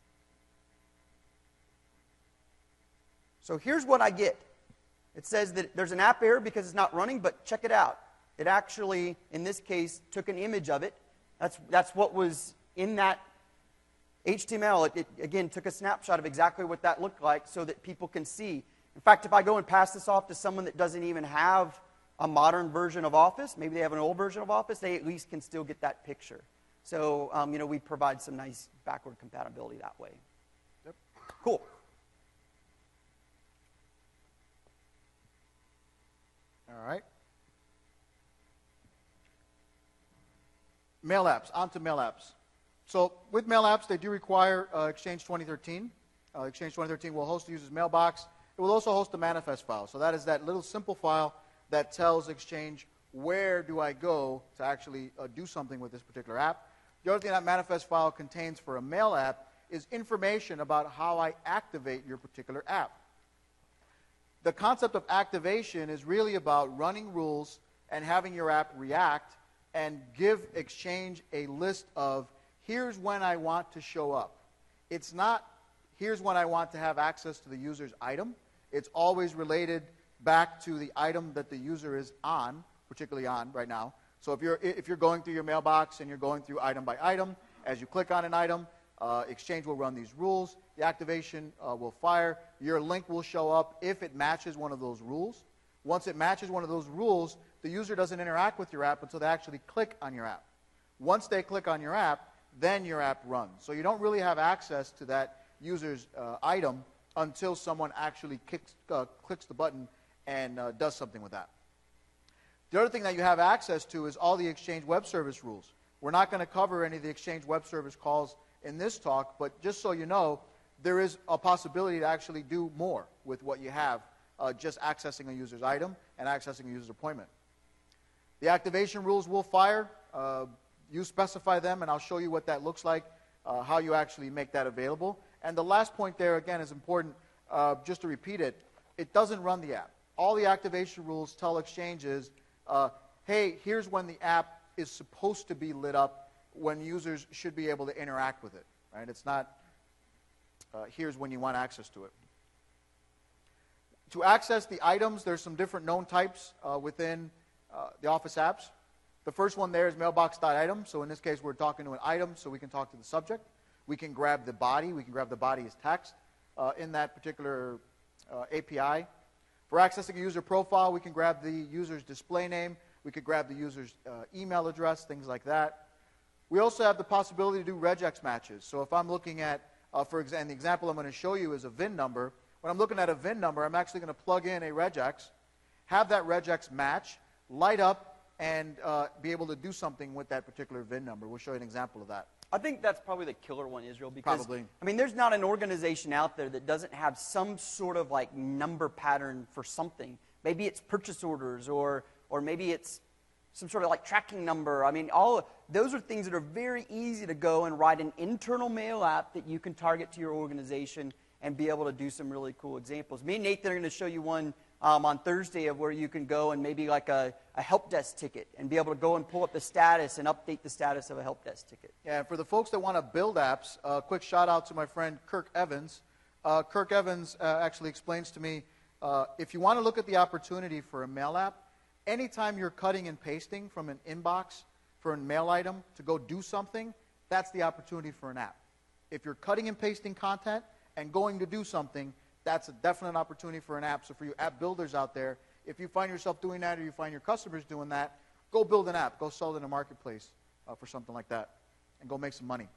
B: So here's what I get. It says that there's an app error because it's not running, but check it out. It actually, in this case, took an image of it. That's what was in that HTML, it again took a snapshot of exactly what that looked like so that people can see. In fact, if I go and pass this off to someone that doesn't even have a modern version of Office, maybe they have an old version of Office, they at least can still get that picture. So, we provide some nice backward compatibility that way.
A: Yep.
B: Cool.
A: All right. Mail apps, onto mail apps. So with mail apps, they do require Exchange 2013. Exchange 2013 will host the user's mailbox. It will also host a manifest file. So that is that little simple file that tells Exchange where do I go to actually do something with this particular app. The other thing that manifest file contains for a mail app is information about how I activate your particular app. The concept of activation is really about running rules and having your app react and give Exchange a list of here's when I want to show up. It's not here's when I want to have access to the user's item. It's always related back to the item that the user is on, particularly on right now. So if you're going through your mailbox and you're going through item by item, as you click on an item, Exchange will run these rules. The activation will fire. Your link will show up if it matches one of those rules. Once it matches one of those rules, the user doesn't interact with your app until they actually click on your app. Once they click on your app, then your app runs. So you don't really have access to that user's item until someone actually clicks the button and does something with that. The other thing that you have access to is all the Exchange Web Service rules. We're not going to cover any of the Exchange Web Service calls in this talk, but just so you know, there is a possibility to actually do more with what you have, just accessing a user's item and accessing a user's appointment. The activation rules will fire. You specify them, and I'll show you what that looks like, how you actually make that available. And the last point there, again, is important, just to repeat it. It doesn't run the app. All the activation rules tell Exchange is, hey, here's when the app is supposed to be lit up, when users should be able to interact with it. Right? It's not, here's when you want access to it. To access the items, there's some different known types within the Office apps. The first one there is mailbox.item. So in this case, we're talking to an item, so we can talk to the subject. We can grab the body. We can grab the body as text in that particular API. For accessing a user profile, we can grab the user's display name. We could grab the user's email address, things like that. We also have the possibility to do regex matches. So if I'm looking at, for example, the example I'm going to show you is a VIN number. When I'm looking at a VIN number, I'm actually going to plug in a regex, have that regex match, light up, and be able to do something with that particular VIN number. We'll show you an example of that.
B: I think that's probably the killer one, Israel, because
A: Probably.
B: I mean, there's not an organization out there that doesn't have some sort of like number pattern for something. Maybe it's purchase orders, or maybe it's some sort of like tracking number. I mean, all those are things that are very easy to go and write an internal mail app that you can target to your organization and be able to do some really cool examples. Me and Nathan are going to show you one on Thursday of where you can go and maybe like a help desk ticket and be able to go and pull up the status and update the status of a help desk ticket.
A: Yeah, for the folks that want to build apps, a quick shout out to my friend Kirk Evans. Kirk Evans actually explains to me, if you want to look at the opportunity for a mail app, anytime you're cutting and pasting from an inbox for a mail item to go do something, that's the opportunity for an app. If you're cutting and pasting content and going to do something, that's a definite opportunity for an app. So for you app builders out there, if you find yourself doing that or you find your customers doing that, go build an app. Go sell it in a marketplace for something like that and go make some money.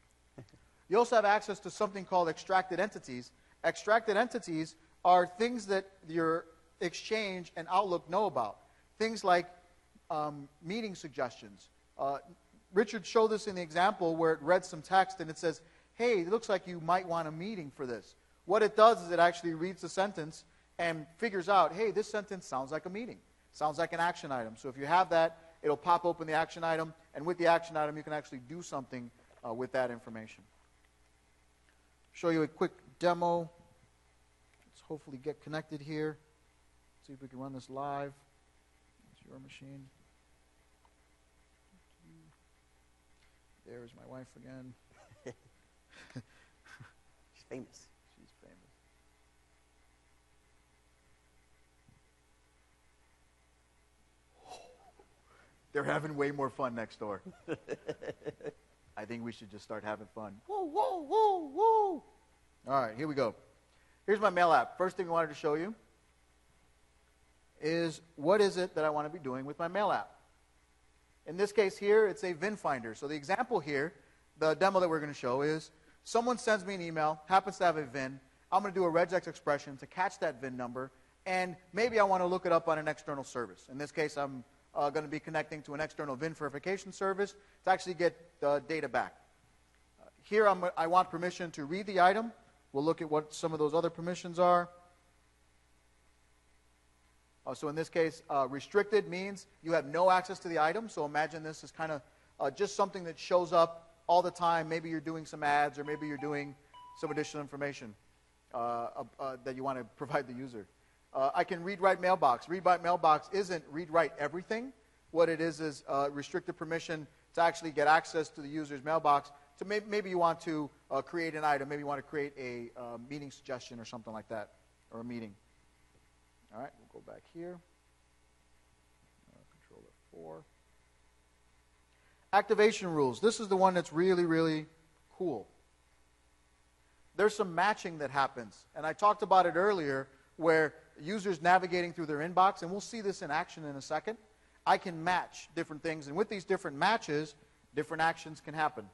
A: You also have access to something called extracted entities. Extracted entities are things that your Exchange and Outlook know about. Things like meeting suggestions. Richard showed this in the example where it read some text and it says, hey, it looks like you might want a meeting for this. What it does is it actually reads the sentence and figures out, hey, this sentence sounds like a meeting. Sounds like an action item. So if you have that, it'll pop open the action item, and with the action item, you can actually do something with that information. Show you a quick demo. Let's hopefully get connected here. See if we can run this live. It's your machine. There's my wife again.
B: She's famous.
A: She's famous. They're having way more fun next door. I think we should just start having fun. Woo, woo, woo, woo. All right, here we go. Here's my mail app. First thing I wanted to show you is what is it that I want to be doing with my mail app. In this case here, it's a VIN finder. So the example here, the demo that we're going to show is someone sends me an email, happens to have a VIN. I'm going to do a regex expression to catch that VIN number, and maybe I want to look it up on an external service. In this case, I'm going to be connecting to an external VIN verification service to actually get the data back. Here I want permission to read the item. We'll look at what some of those other permissions are. So in this case, restricted means you have no access to the item. So imagine this is kind of just something that shows up all the time. Maybe you're doing some ads, or maybe you're doing some additional information that you want to provide the user. I can read-write mailbox. Read-write mailbox isn't read-write everything. What it is restricted permission to actually get access to the user's mailbox. So maybe you want to create an item. Maybe you want to create a meeting suggestion or something like that, or a meeting. All right, we'll go back here. Control F4. Activation rules. This is the one that's really, really cool. There's some matching that happens. And I talked about it earlier where users navigating through their inbox, and we'll see this in action in a second. I can match different things, and with these different matches, different actions can happen.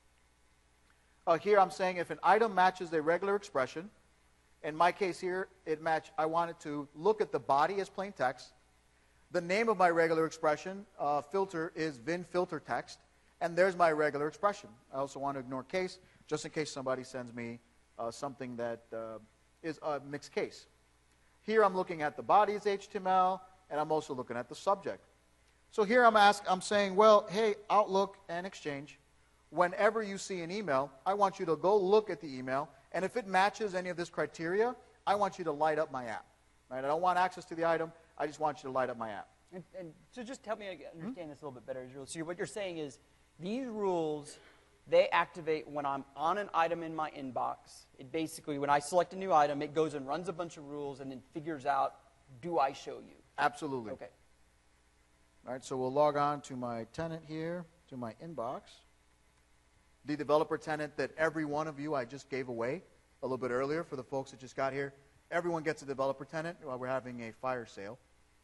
A: Here I'm saying if an item matches a regular expression, in my case here, I want it to look at the body as plain text. The name of my regular expression filter is VIN filter text, and there's my regular expression. I also want to ignore case, just in case somebody sends me something that is a mixed case. Here I'm looking at the body as HTML, and I'm also looking at the subject. So here I'm saying, well, hey, Outlook and Exchange, whenever you see an email, I want you to go look at the email, and if it matches any of this criteria, I want you to light up my app. Right? I don't want access to the item. I just want you to light up my app.
B: And so just help me understand this a little bit better, Israel. So what you're saying is these rules, they activate when I'm on an item in my inbox. It basically, when I select a new item, it goes and runs a bunch of rules and then figures out, do I show you?
A: Absolutely.
B: Okay.
A: All right, so we'll log on to my tenant here, to my inbox. The developer tenant that every one of you I just gave away a little bit earlier for the folks that just got here. Everyone gets a developer tenant while we're having a fire sale.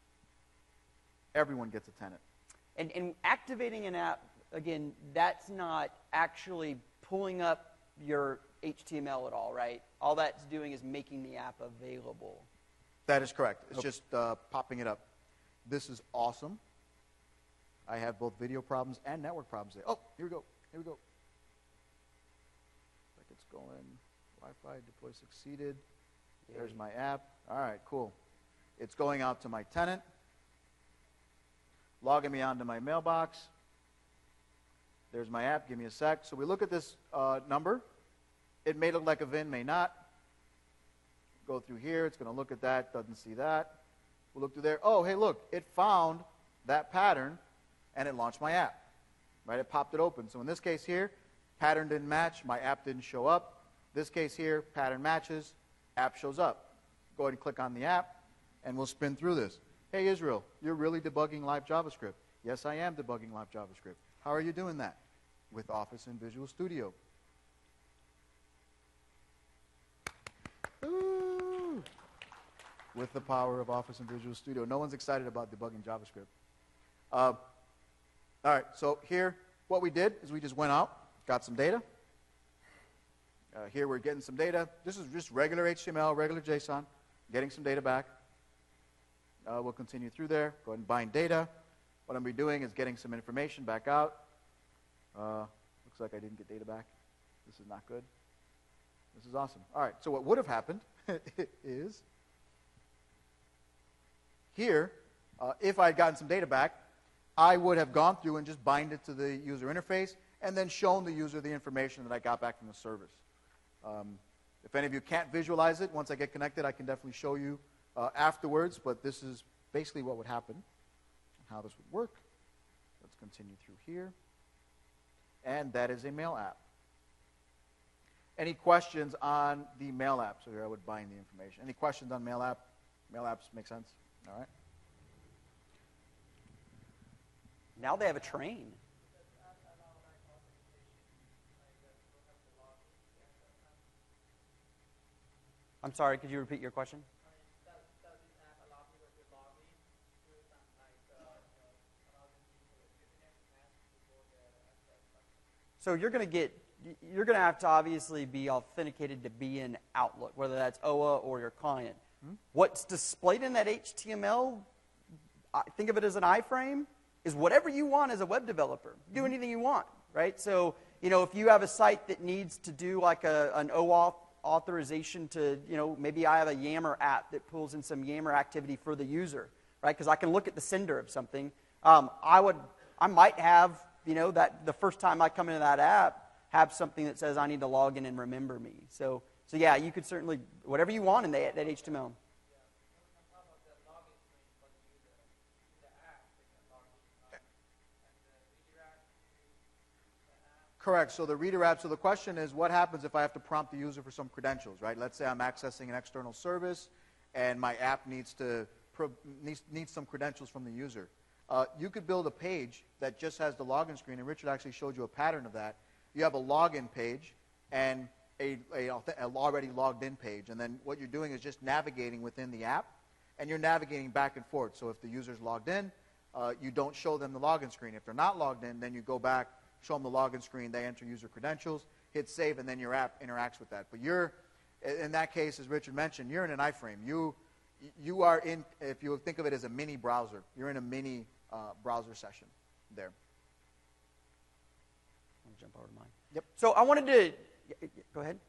A: Everyone gets a tenant.
B: And activating an app, again, that's not actually pulling up your HTML at all, right? All that's doing is making the app available.
A: That is correct. It's just popping it up. This is awesome. I have both video problems and network problems there. Oh, here we go. Here we go. Like it's going. Wi-Fi deploy succeeded. There's my app. All right, cool. It's going out to my tenant, logging me onto my mailbox. There's my app. Give me a sec. So we look at this number. It may look like a VIN, may not. Go through here. It's going to look at that. Doesn't see that. We'll look through there. Oh, hey, look. It found that pattern, and it launched my app. Right? It popped it open. So in this case here, pattern didn't match. My app didn't show up. This case here, pattern matches. App shows up. Go ahead and click on the app, and we'll spin through this. Hey, Israel, you're really debugging live JavaScript. Yes, I am debugging live JavaScript. How are you doing that? With Office and Visual Studio. Ooh. With the power of Office and Visual Studio. No one's excited about debugging JavaScript. All right, so here, what we did is we just went out, got some data. Here we're getting some data. This is just regular HTML, regular JSON, getting some data back. We'll continue through there. Go ahead and bind data. What I'm going to be doing is getting some information back out. Looks like I didn't get data back. This is not good. This is awesome. All right, so what would have happened is here, if I had gotten some data back, I would have gone through and just bind it to the user interface and then shown the user the information that I got back from the service. If any of you can't visualize it, once I get connected, I can definitely show you afterwards, but this is basically what would happen, how this would work. Let's continue through here. And that is a mail app. Any questions on the mail app? So here I would bind the information. Any questions on mail app? Mail apps make sense? All right.
B: Now they have a train. I'm sorry, could you repeat your question?
C: Does this app allow people to log in to some allow them to use the internet pass before the access?
B: So you're going to have to obviously be authenticated to be in Outlook, whether that's OA or your client. What's displayed in that HTML, think of it as an iframe, is whatever you want as a web developer. Do anything you want, right? So, if you have a site that needs to do like an OAuth authorization to, maybe I have a Yammer app that pulls in some Yammer activity for the user, right? Because I can look at the sender of something. I might have, that the first time I come into that app, have something that says I need to log in and remember me. So yeah, you could certainly, whatever you want in that HTML.
A: Correct. So the redirect. So the question is, what happens if I have to prompt the user for some credentials, right? Let's say I'm accessing an external service, and my app needs some credentials from the user. You could build a page that just has the login screen, and Richard actually showed you a pattern of that. You have a login page and a already logged in page, and then what you're doing is just navigating within the app, and you're navigating back and forth. So if the user's logged in, you don't show them the login screen. If they're not logged in, then you go back, show them the login screen, they enter user credentials, hit save, and then your app interacts with that. But in that case, as Richard mentioned, you're in an iframe. You are in, if you think of it as a mini browser, you're in a mini browser session there.
B: I'll jump over to mine.
A: Yep.
B: So I wanted to, go ahead.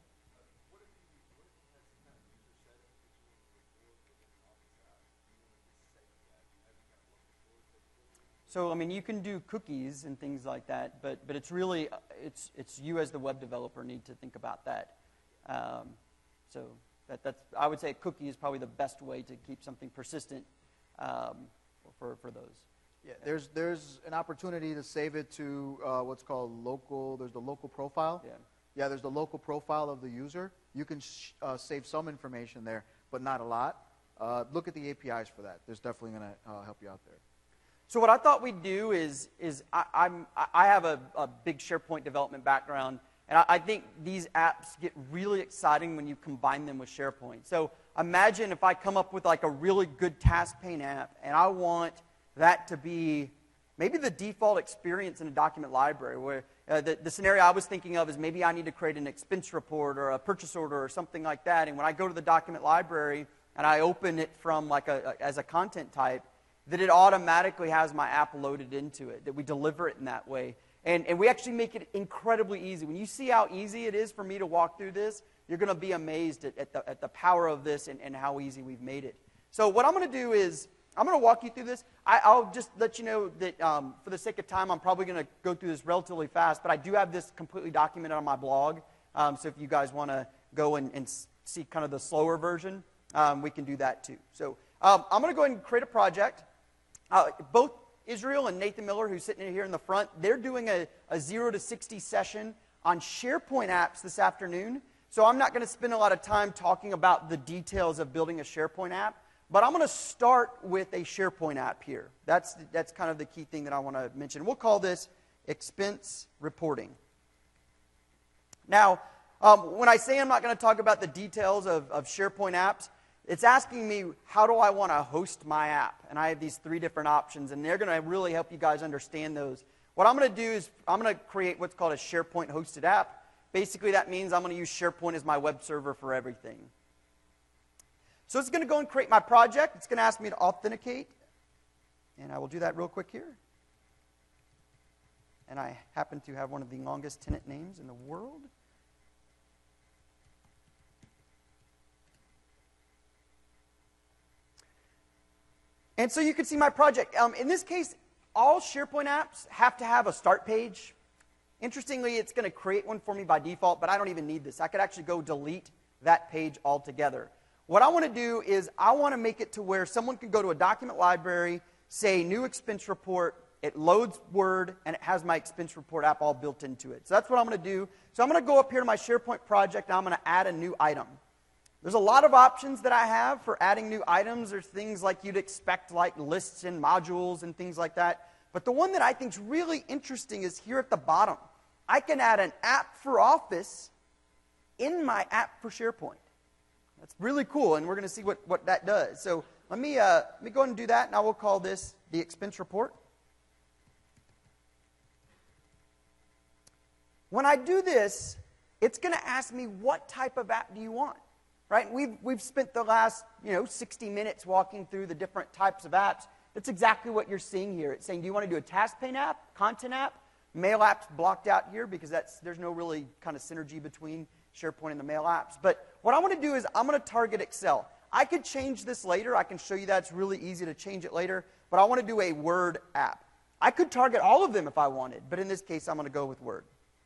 B: So, you can do cookies and things like that, but it's really, it's you as the web developer need to think about that. So that's, I would say a cookie is probably the best way to keep something persistent for those.
A: Yeah, there's an opportunity to save it to what's called local, there's the local profile. Yeah, there's the local profile of the user. You can save some information there, but not a lot. Look at the APIs for that. There's definitely going to help you out there.
B: So what I thought we'd do is I have a big SharePoint development background, and I think these apps get really exciting when you combine them with SharePoint. So imagine if I come up with like a really good task pane app, and I want that to be maybe the default experience in a document library, where the scenario I was thinking of is maybe I need to create an expense report or a purchase order or something like that, and when I go to the document library and I open it from as a content type, that it automatically has my app loaded into it, that we deliver it in that way. And we actually make it incredibly easy. When you see how easy it is for me to walk through this, you're going to be amazed at the power of this and how easy we've made it. So what I'm going to do is, I'm going to walk you through this. I'll just let you know that for the sake of time, I'm probably going to go through this relatively fast, but I do have this completely documented on my blog. So if you guys want to go and see kind of the slower version, we can do that too. So I'm going to go ahead and create a project. Both Israel and Nathan Miller, who's sitting here in the front, they're doing a 0 to 60 session on SharePoint apps this afternoon. So I'm not going to spend a lot of time talking about the details of building a SharePoint app, but I'm going to start with a SharePoint app here. That's kind of the key thing that I want to mention. We'll call this expense reporting. Now, when I say I'm not going to talk about the details of SharePoint apps, it's asking me, how do I want to host my app? And I have these 3 different options, and they're going to really help you guys understand those. What I'm going to do is I'm going to create what's called a SharePoint hosted app. Basically, that means I'm going to use SharePoint as my web server for everything. So it's going to go and create my project. It's going to ask me to authenticate, and I will do that real quick here. And I happen to have one of the longest tenant names in the world. And so you can see my project. In this case, all SharePoint apps have to have a start page. Interestingly, it's going to create one for me by default, but I don't even need this. I could actually go delete that page altogether. What I want to do is I want to make it to where someone can go to a document library, say new expense report, it loads Word, and it has my expense report app all built into it. So that's what I'm going to do. So I'm going to go up here to my SharePoint project, and I'm going to add a new item. There's a lot of options that I have for adding new items. There's things like you'd expect, like lists and modules and things like that. But the one that I think is really interesting is here at the bottom. I can add an app for Office in my app for SharePoint. That's really cool, and we're going to see what that does. So let me go ahead and do that, and I will call this the expense report. When I do this, it's going to ask me what type of app do you want, right? We've spent the last 60 minutes walking through the different types of apps. That's exactly what you're seeing here. It's saying, do you want to do a task pane app, content app? Mail app's blocked out here because there's no really kind of synergy between SharePoint and the mail apps. But what I want to do is I'm going to target Excel. I could change this later. I can show you that. It's really easy to change it later. But I want to do a Word app. I could target all of them if I wanted. But in this case, I'm going to go with Word.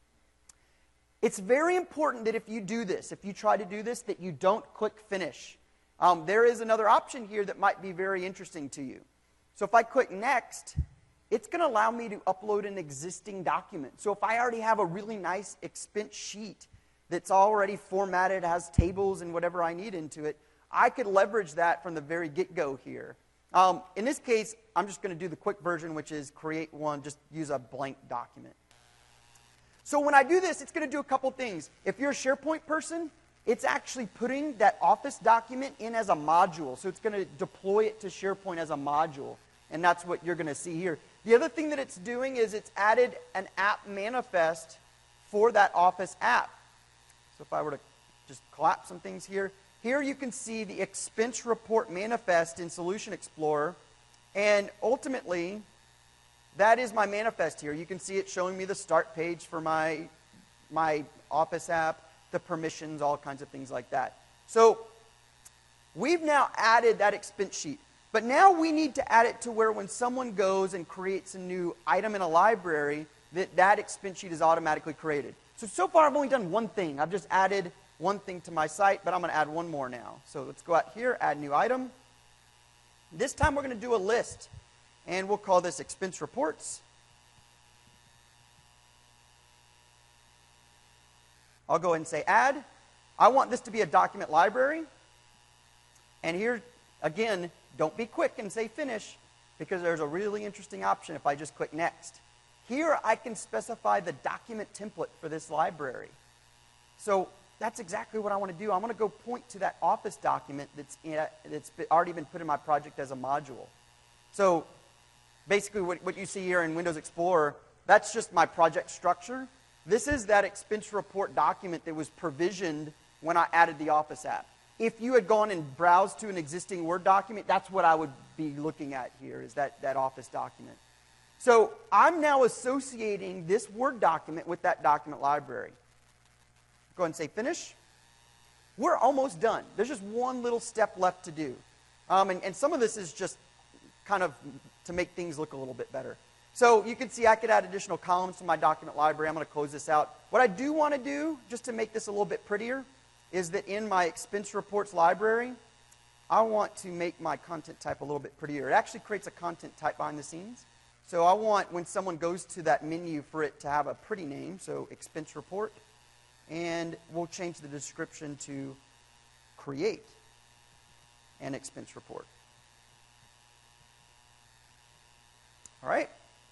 B: It's very important that if you do this, if you try to do this, that you don't click Finish. There is another option here that might be very interesting to you. So if I click Next, it's going to allow me to upload an existing document. So if I already have a really nice expense sheet that's already formatted, has tables and whatever I need into it, I could leverage that from the very get-go here. In this case, I'm just going to do the quick version, which is create one, just use a blank document. So when I do this, it's going to do a couple things. If you're a SharePoint person, it's actually putting that Office document in as a module. So it's going to deploy it to SharePoint as a module. And that's what you're going to see here. The other thing that it's doing is it's added an app manifest for that Office app. So if I were to just collapse some things here, here you can see the expense report manifest in Solution Explorer. And ultimately, that is my manifest here. You can see it showing me the start page for my Office app, the permissions, all kinds of things like that. So we've now added that expense sheet. But now we need to add it to where when someone goes and creates a new item in a library, that expense sheet is automatically created. So far I've only done one thing. I've just added one thing to my site, but I'm going to add one more now. So let's go out here, add new item. This time we're going to do a list. And we'll call this expense reports. I'll go ahead and say add. I want this to be a document library. And here, again, don't be quick and say finish, because there's a really interesting option if I just click next. Here I can specify the document template for this library. So that's exactly what I want to do. I want to go point to that Office document that's already been put in my project as a module. So basically what you see here in Windows Explorer, that's just my project structure. This is that expense report document that was provisioned when I added the Office app. If you had gone and browsed to an existing Word document, that's what I would be looking at here, is that Office document. So I'm now associating this Word document with that document library. Go ahead and say finish. We're almost done. There's just one little step left to do. And some of this is just kind of to make things look a little bit better. So you can see I could add additional columns to my document library. I'm going to close this out. What I do want to do, just to make this a little bit prettier, is that in my expense reports library, I want to make my content type a little bit prettier. It actually creates a content type behind the scenes. So I want, when someone goes to that menu, for it to have a pretty name, so expense report. And we'll change the description to create an expense report. All right.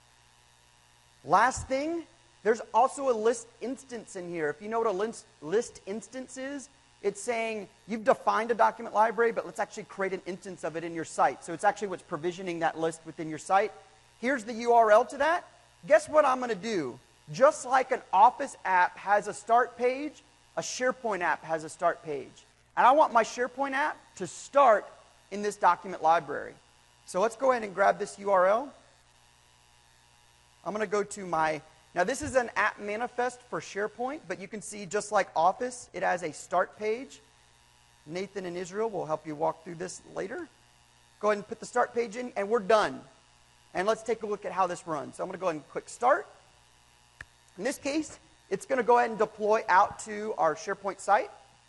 B: Last thing, there's also a list instance in here. If you know what a list instance is, it's saying you've defined a document library, but let's actually create an instance of it in your site. So it's actually what's provisioning that list within your site. Here's the URL to that. Guess what I'm going to do? Just like an Office app has a start page, a SharePoint app has a start page. And I want my SharePoint app to start in this document library. So let's go ahead and grab this URL. I'm going to go to now this is an app manifest for SharePoint, but you can see just like Office, it has a start page. Nathan and Israel will help you walk through this later. Go ahead and put the start page in, and we're done. And let's take a look at how this runs. So I'm going to go ahead and click Start. In this case, it's going to go ahead and deploy out to our SharePoint site.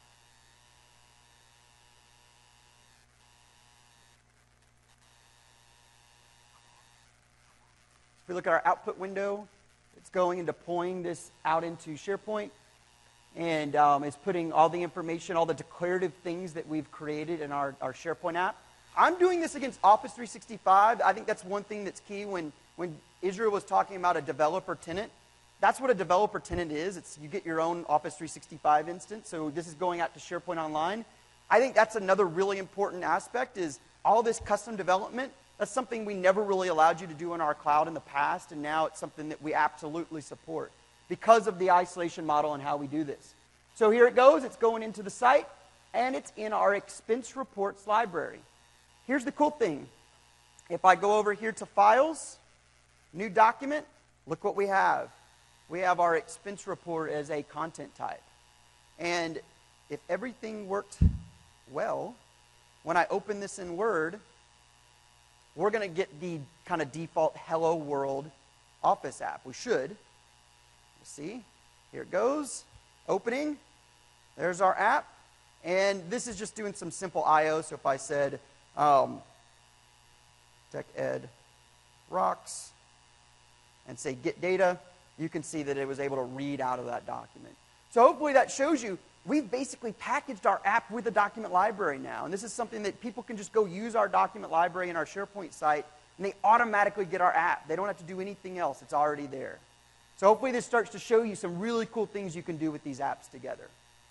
B: If we look at our output window, it's going and deploying this out into SharePoint. And it's putting all the information, all the declarative things that we've created in our SharePoint app. I'm doing this against Office 365. I think that's one thing that's key. When Israel was talking about a developer tenant, that's what a developer tenant is. You get your own Office 365 instance. So this is going out to SharePoint Online. I think that's another really important aspect is all this custom development. That's something we never really allowed you to do in our cloud in the past, and now it's something that we absolutely support because of the isolation model and how we do this. So here it goes. It's going into the site, and it's in our expense reports library. Here's the cool thing. If I go over here to Files, New Document, look what we have. We have our expense report as a content type. And if everything worked well, when I open this in Word, we're going to get the kind of default Hello World Office app. We should. See, here it goes. Opening. There's our app. And this is just doing some simple I/O. So if I said Tech Ed Rocks and say Get Data, you can see that it was able to read out of that document. So hopefully that shows you we've basically packaged our app with a document library now. And this is something that people can just go use our document library in our SharePoint site, and they automatically get our app. They don't have to do anything else. It's already there. So hopefully this starts to show you some really cool things you can do with these apps together.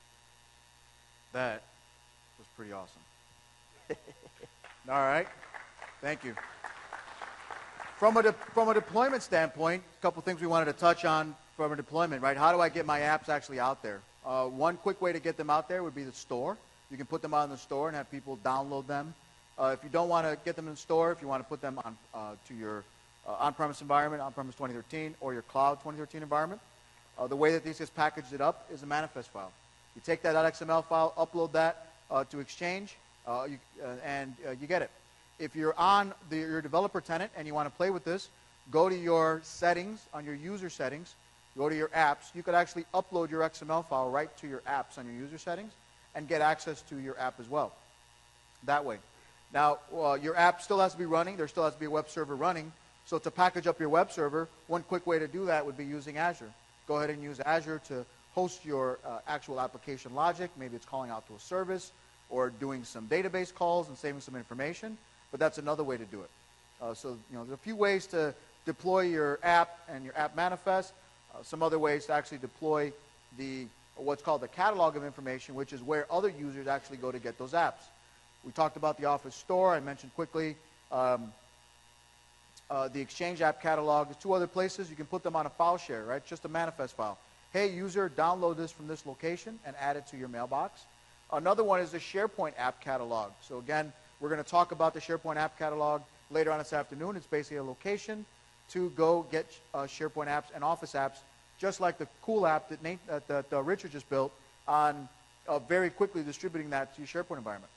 A: That was pretty awesome. All right. Thank you. From a deployment standpoint, a couple things we wanted to touch on from a deployment, right? How do I get my apps actually out there? One quick way to get them out there would be the store. You can put them out in the store and have people download them. If you don't want to get them in the store, if you want to put them on to your on-premise environment, on-premise 2013, or your cloud 2013 environment, the way that these gets packaged it up is a manifest file. You take that .xml file, upload that to Exchange, and you get it. If you're on your developer tenant and you want to play with this, go to your settings, on your user settings, go to your apps. You could actually upload your XML file right to your apps on your user settings and get access to your app as well. That way. Now, your app still has to be running. There still has to be a web server running. So to package up your web server, one quick way to do that would be using Azure. Go ahead and use Azure to host your actual application logic. Maybe it's calling out to a service or doing some database calls and saving some information. But that's another way to do it. So, there's a few ways to deploy your app and your app manifest. Some other ways to actually deploy what's called the catalog of information, which is where other users actually go to get those apps. We talked about the Office Store. I mentioned quickly the Exchange app catalog. There's two other places. You can put them on a file share, right? Just a manifest file. Hey, user, download this from this location and add it to your mailbox. Another one is the SharePoint app catalog. So again, we're going to talk about the SharePoint app catalog later on this afternoon. It's basically a location to go get SharePoint apps and Office apps, just like the cool app that Richard just built on very quickly distributing that to your SharePoint environment.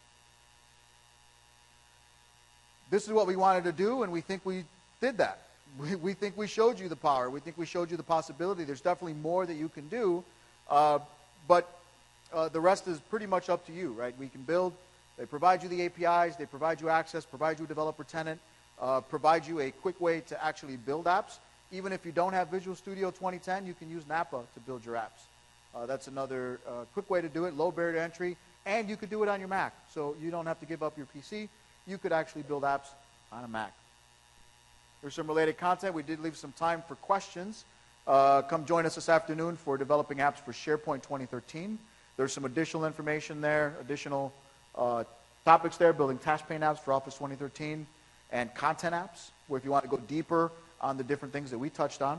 A: This is what we wanted to do, and we think we did that. We think we showed you the power. We think we showed you the possibility. There's definitely more that you can do, but the rest is pretty much up to you, right? We can build. They provide you the APIs. They provide you access, provide you a developer tenant, provide you a quick way to actually build apps. Even if you don't have Visual Studio 2010, you can use Napa to build your apps. That's another quick way to do it, low barrier to entry, and you could do it on your Mac. So you don't have to give up your PC. You could actually build apps on a Mac. There's some related content. We did leave some time for questions. Come join us this afternoon for developing apps for SharePoint 2013. There's some additional information there, additional topics there, building task pane apps for Office 2013, and content apps, where if you want to go deeper on the different things that we touched on.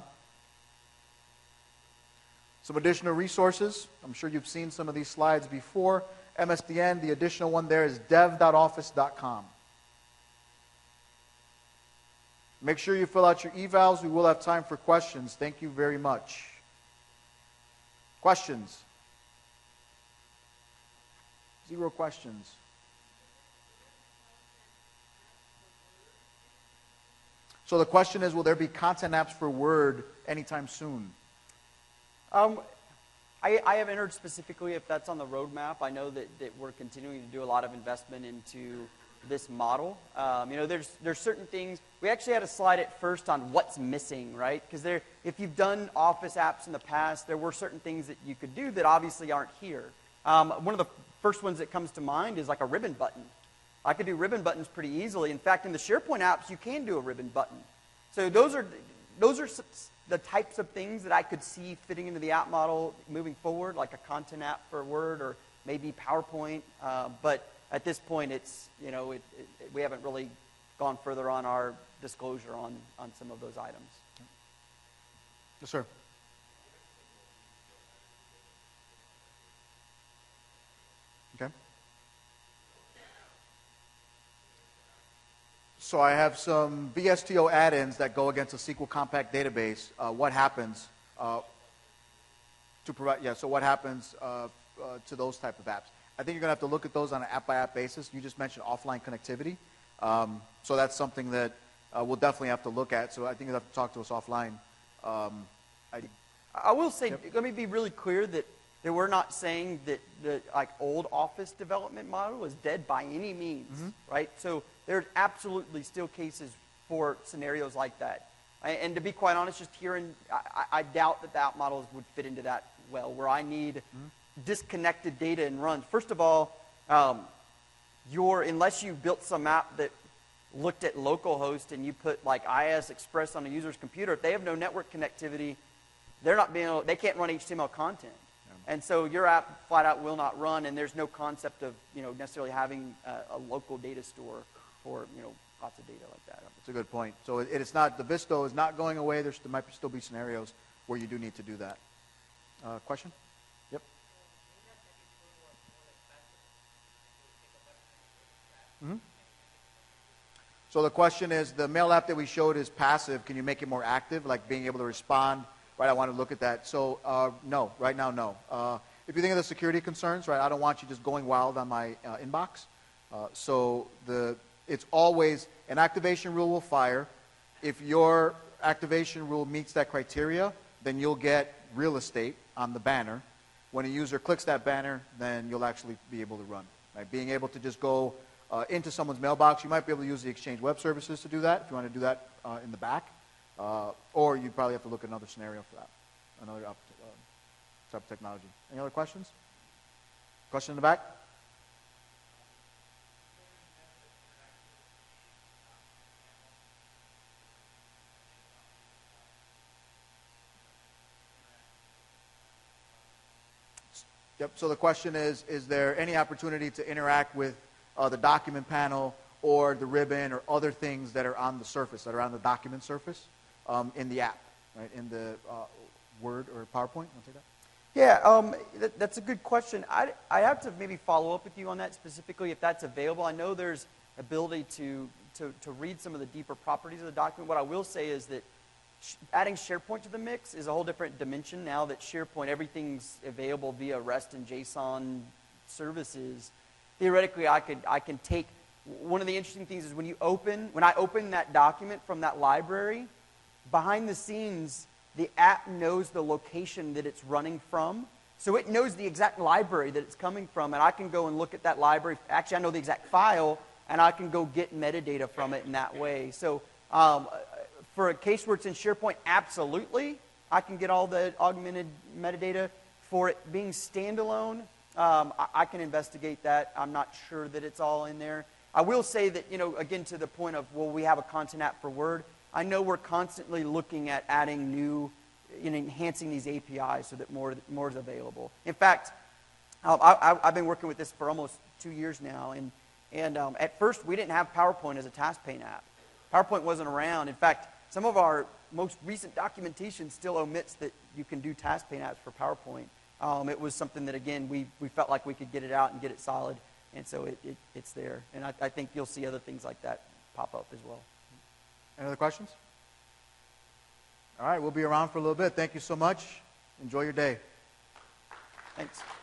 A: Some additional resources. I'm sure you've seen some of these slides before. MSDN, the additional one there is dev.office.com. Make sure you fill out your evals. We will have time for questions. Thank you very much. Questions? 0 questions. So the question is, will there be content apps for Word anytime soon?
B: I haven't heard specifically if that's on the roadmap. I know that we're continuing to do a lot of investment into this model. There's certain things. We actually had a slide at first on what's missing, right? Because if you've done Office apps in the past, there were certain things that you could do that obviously aren't here. One of the first ones that comes to mind is like a ribbon button. I could do ribbon buttons pretty easily. In fact, in the SharePoint apps, you can do a ribbon button. So those are the types of things that I could see fitting into the app model moving forward, like a content app for Word or maybe PowerPoint. But at this point, it's, we haven't really gone further on our disclosure on some of those items.
A: Yes, sir. Okay. So I have some VSTO add-ins that go against a SQL Compact database. What happens to provide? Yeah. So what happens to those type of apps? I think you're going to have to look at those on an app-by-app basis. You just mentioned offline connectivity, so that's something that we'll definitely have to look at. So I think you'll have to talk to us offline.
B: I will say, let me be really clear that we're not saying that the old office development model is dead by any means, right? So there's absolutely still cases for scenarios like that. And to be quite honest, just hearing, I doubt that models would fit into that well, where I need disconnected data and runs. First of all, unless you built some app that looked at localhost and you put IIS Express on a user's computer, if they have no network connectivity, they can't run HTML content. And so your app flat out will not run, and there's no concept of necessarily having a local data store for lots of data like that.
A: That's a good point. So it's not, the Visto is not going away. There might still be scenarios where you do need to do that. Question? Yep. So the question is, the mail app that we showed is passive. Can you make it more active, like being able to respond? Right, I want to look at that. So no, right now, no. If you think of the security concerns, right, I don't want you just going wild on my inbox. So it's always, an activation rule will fire. If your activation rule meets that criteria, then you'll get real estate on the banner. When a user clicks that banner, then you'll actually be able to run. Right? Being able to just go into someone's mailbox, you might be able to use the Exchange Web Services to do that, if you want to do that in the back. Or you'd probably have to look at another scenario for that, another type of technology. Any other questions? Question in the back? Yep, so the question is there any opportunity to interact with the document panel or the ribbon or other things that are on the surface, that are on the document surface in the app, right? In the Word or PowerPoint? Want to take that?
B: Yeah, that's a good question. I have to maybe follow up with you on that specifically if that's available. I know there's ability to read some of the deeper properties of the document. What I will say is that adding SharePoint to the mix is a whole different dimension now that SharePoint, everything's available via REST and JSON services. Theoretically, I can take, one of the interesting things is when I open that document from that library, behind the scenes, the app knows the location that it's running from. So it knows the exact library that it's coming from, and I can go and look at that library. Actually, I know the exact file, and I can go get metadata from it in that way. So for a case where it's in SharePoint, absolutely, I can get all the augmented metadata. For it being standalone, I can investigate that. I'm not sure that it's all in there. I will say that, again, to the point of, will we have a content app for Word? I know we're constantly looking at adding new, enhancing these APIs so that more is available. In fact, I've been working with this for almost 2 years now, and at first we didn't have PowerPoint as a task pane app. PowerPoint wasn't around. In fact, some of our most recent documentation still omits that you can do task pane apps for PowerPoint. It was something that, again, we felt like we could get it out and get it solid, and so it's there. And I think you'll see other things like that pop up as well.
A: Any other questions? All right, we'll be around for a little bit. Thank you so much. Enjoy your day.
B: Thanks.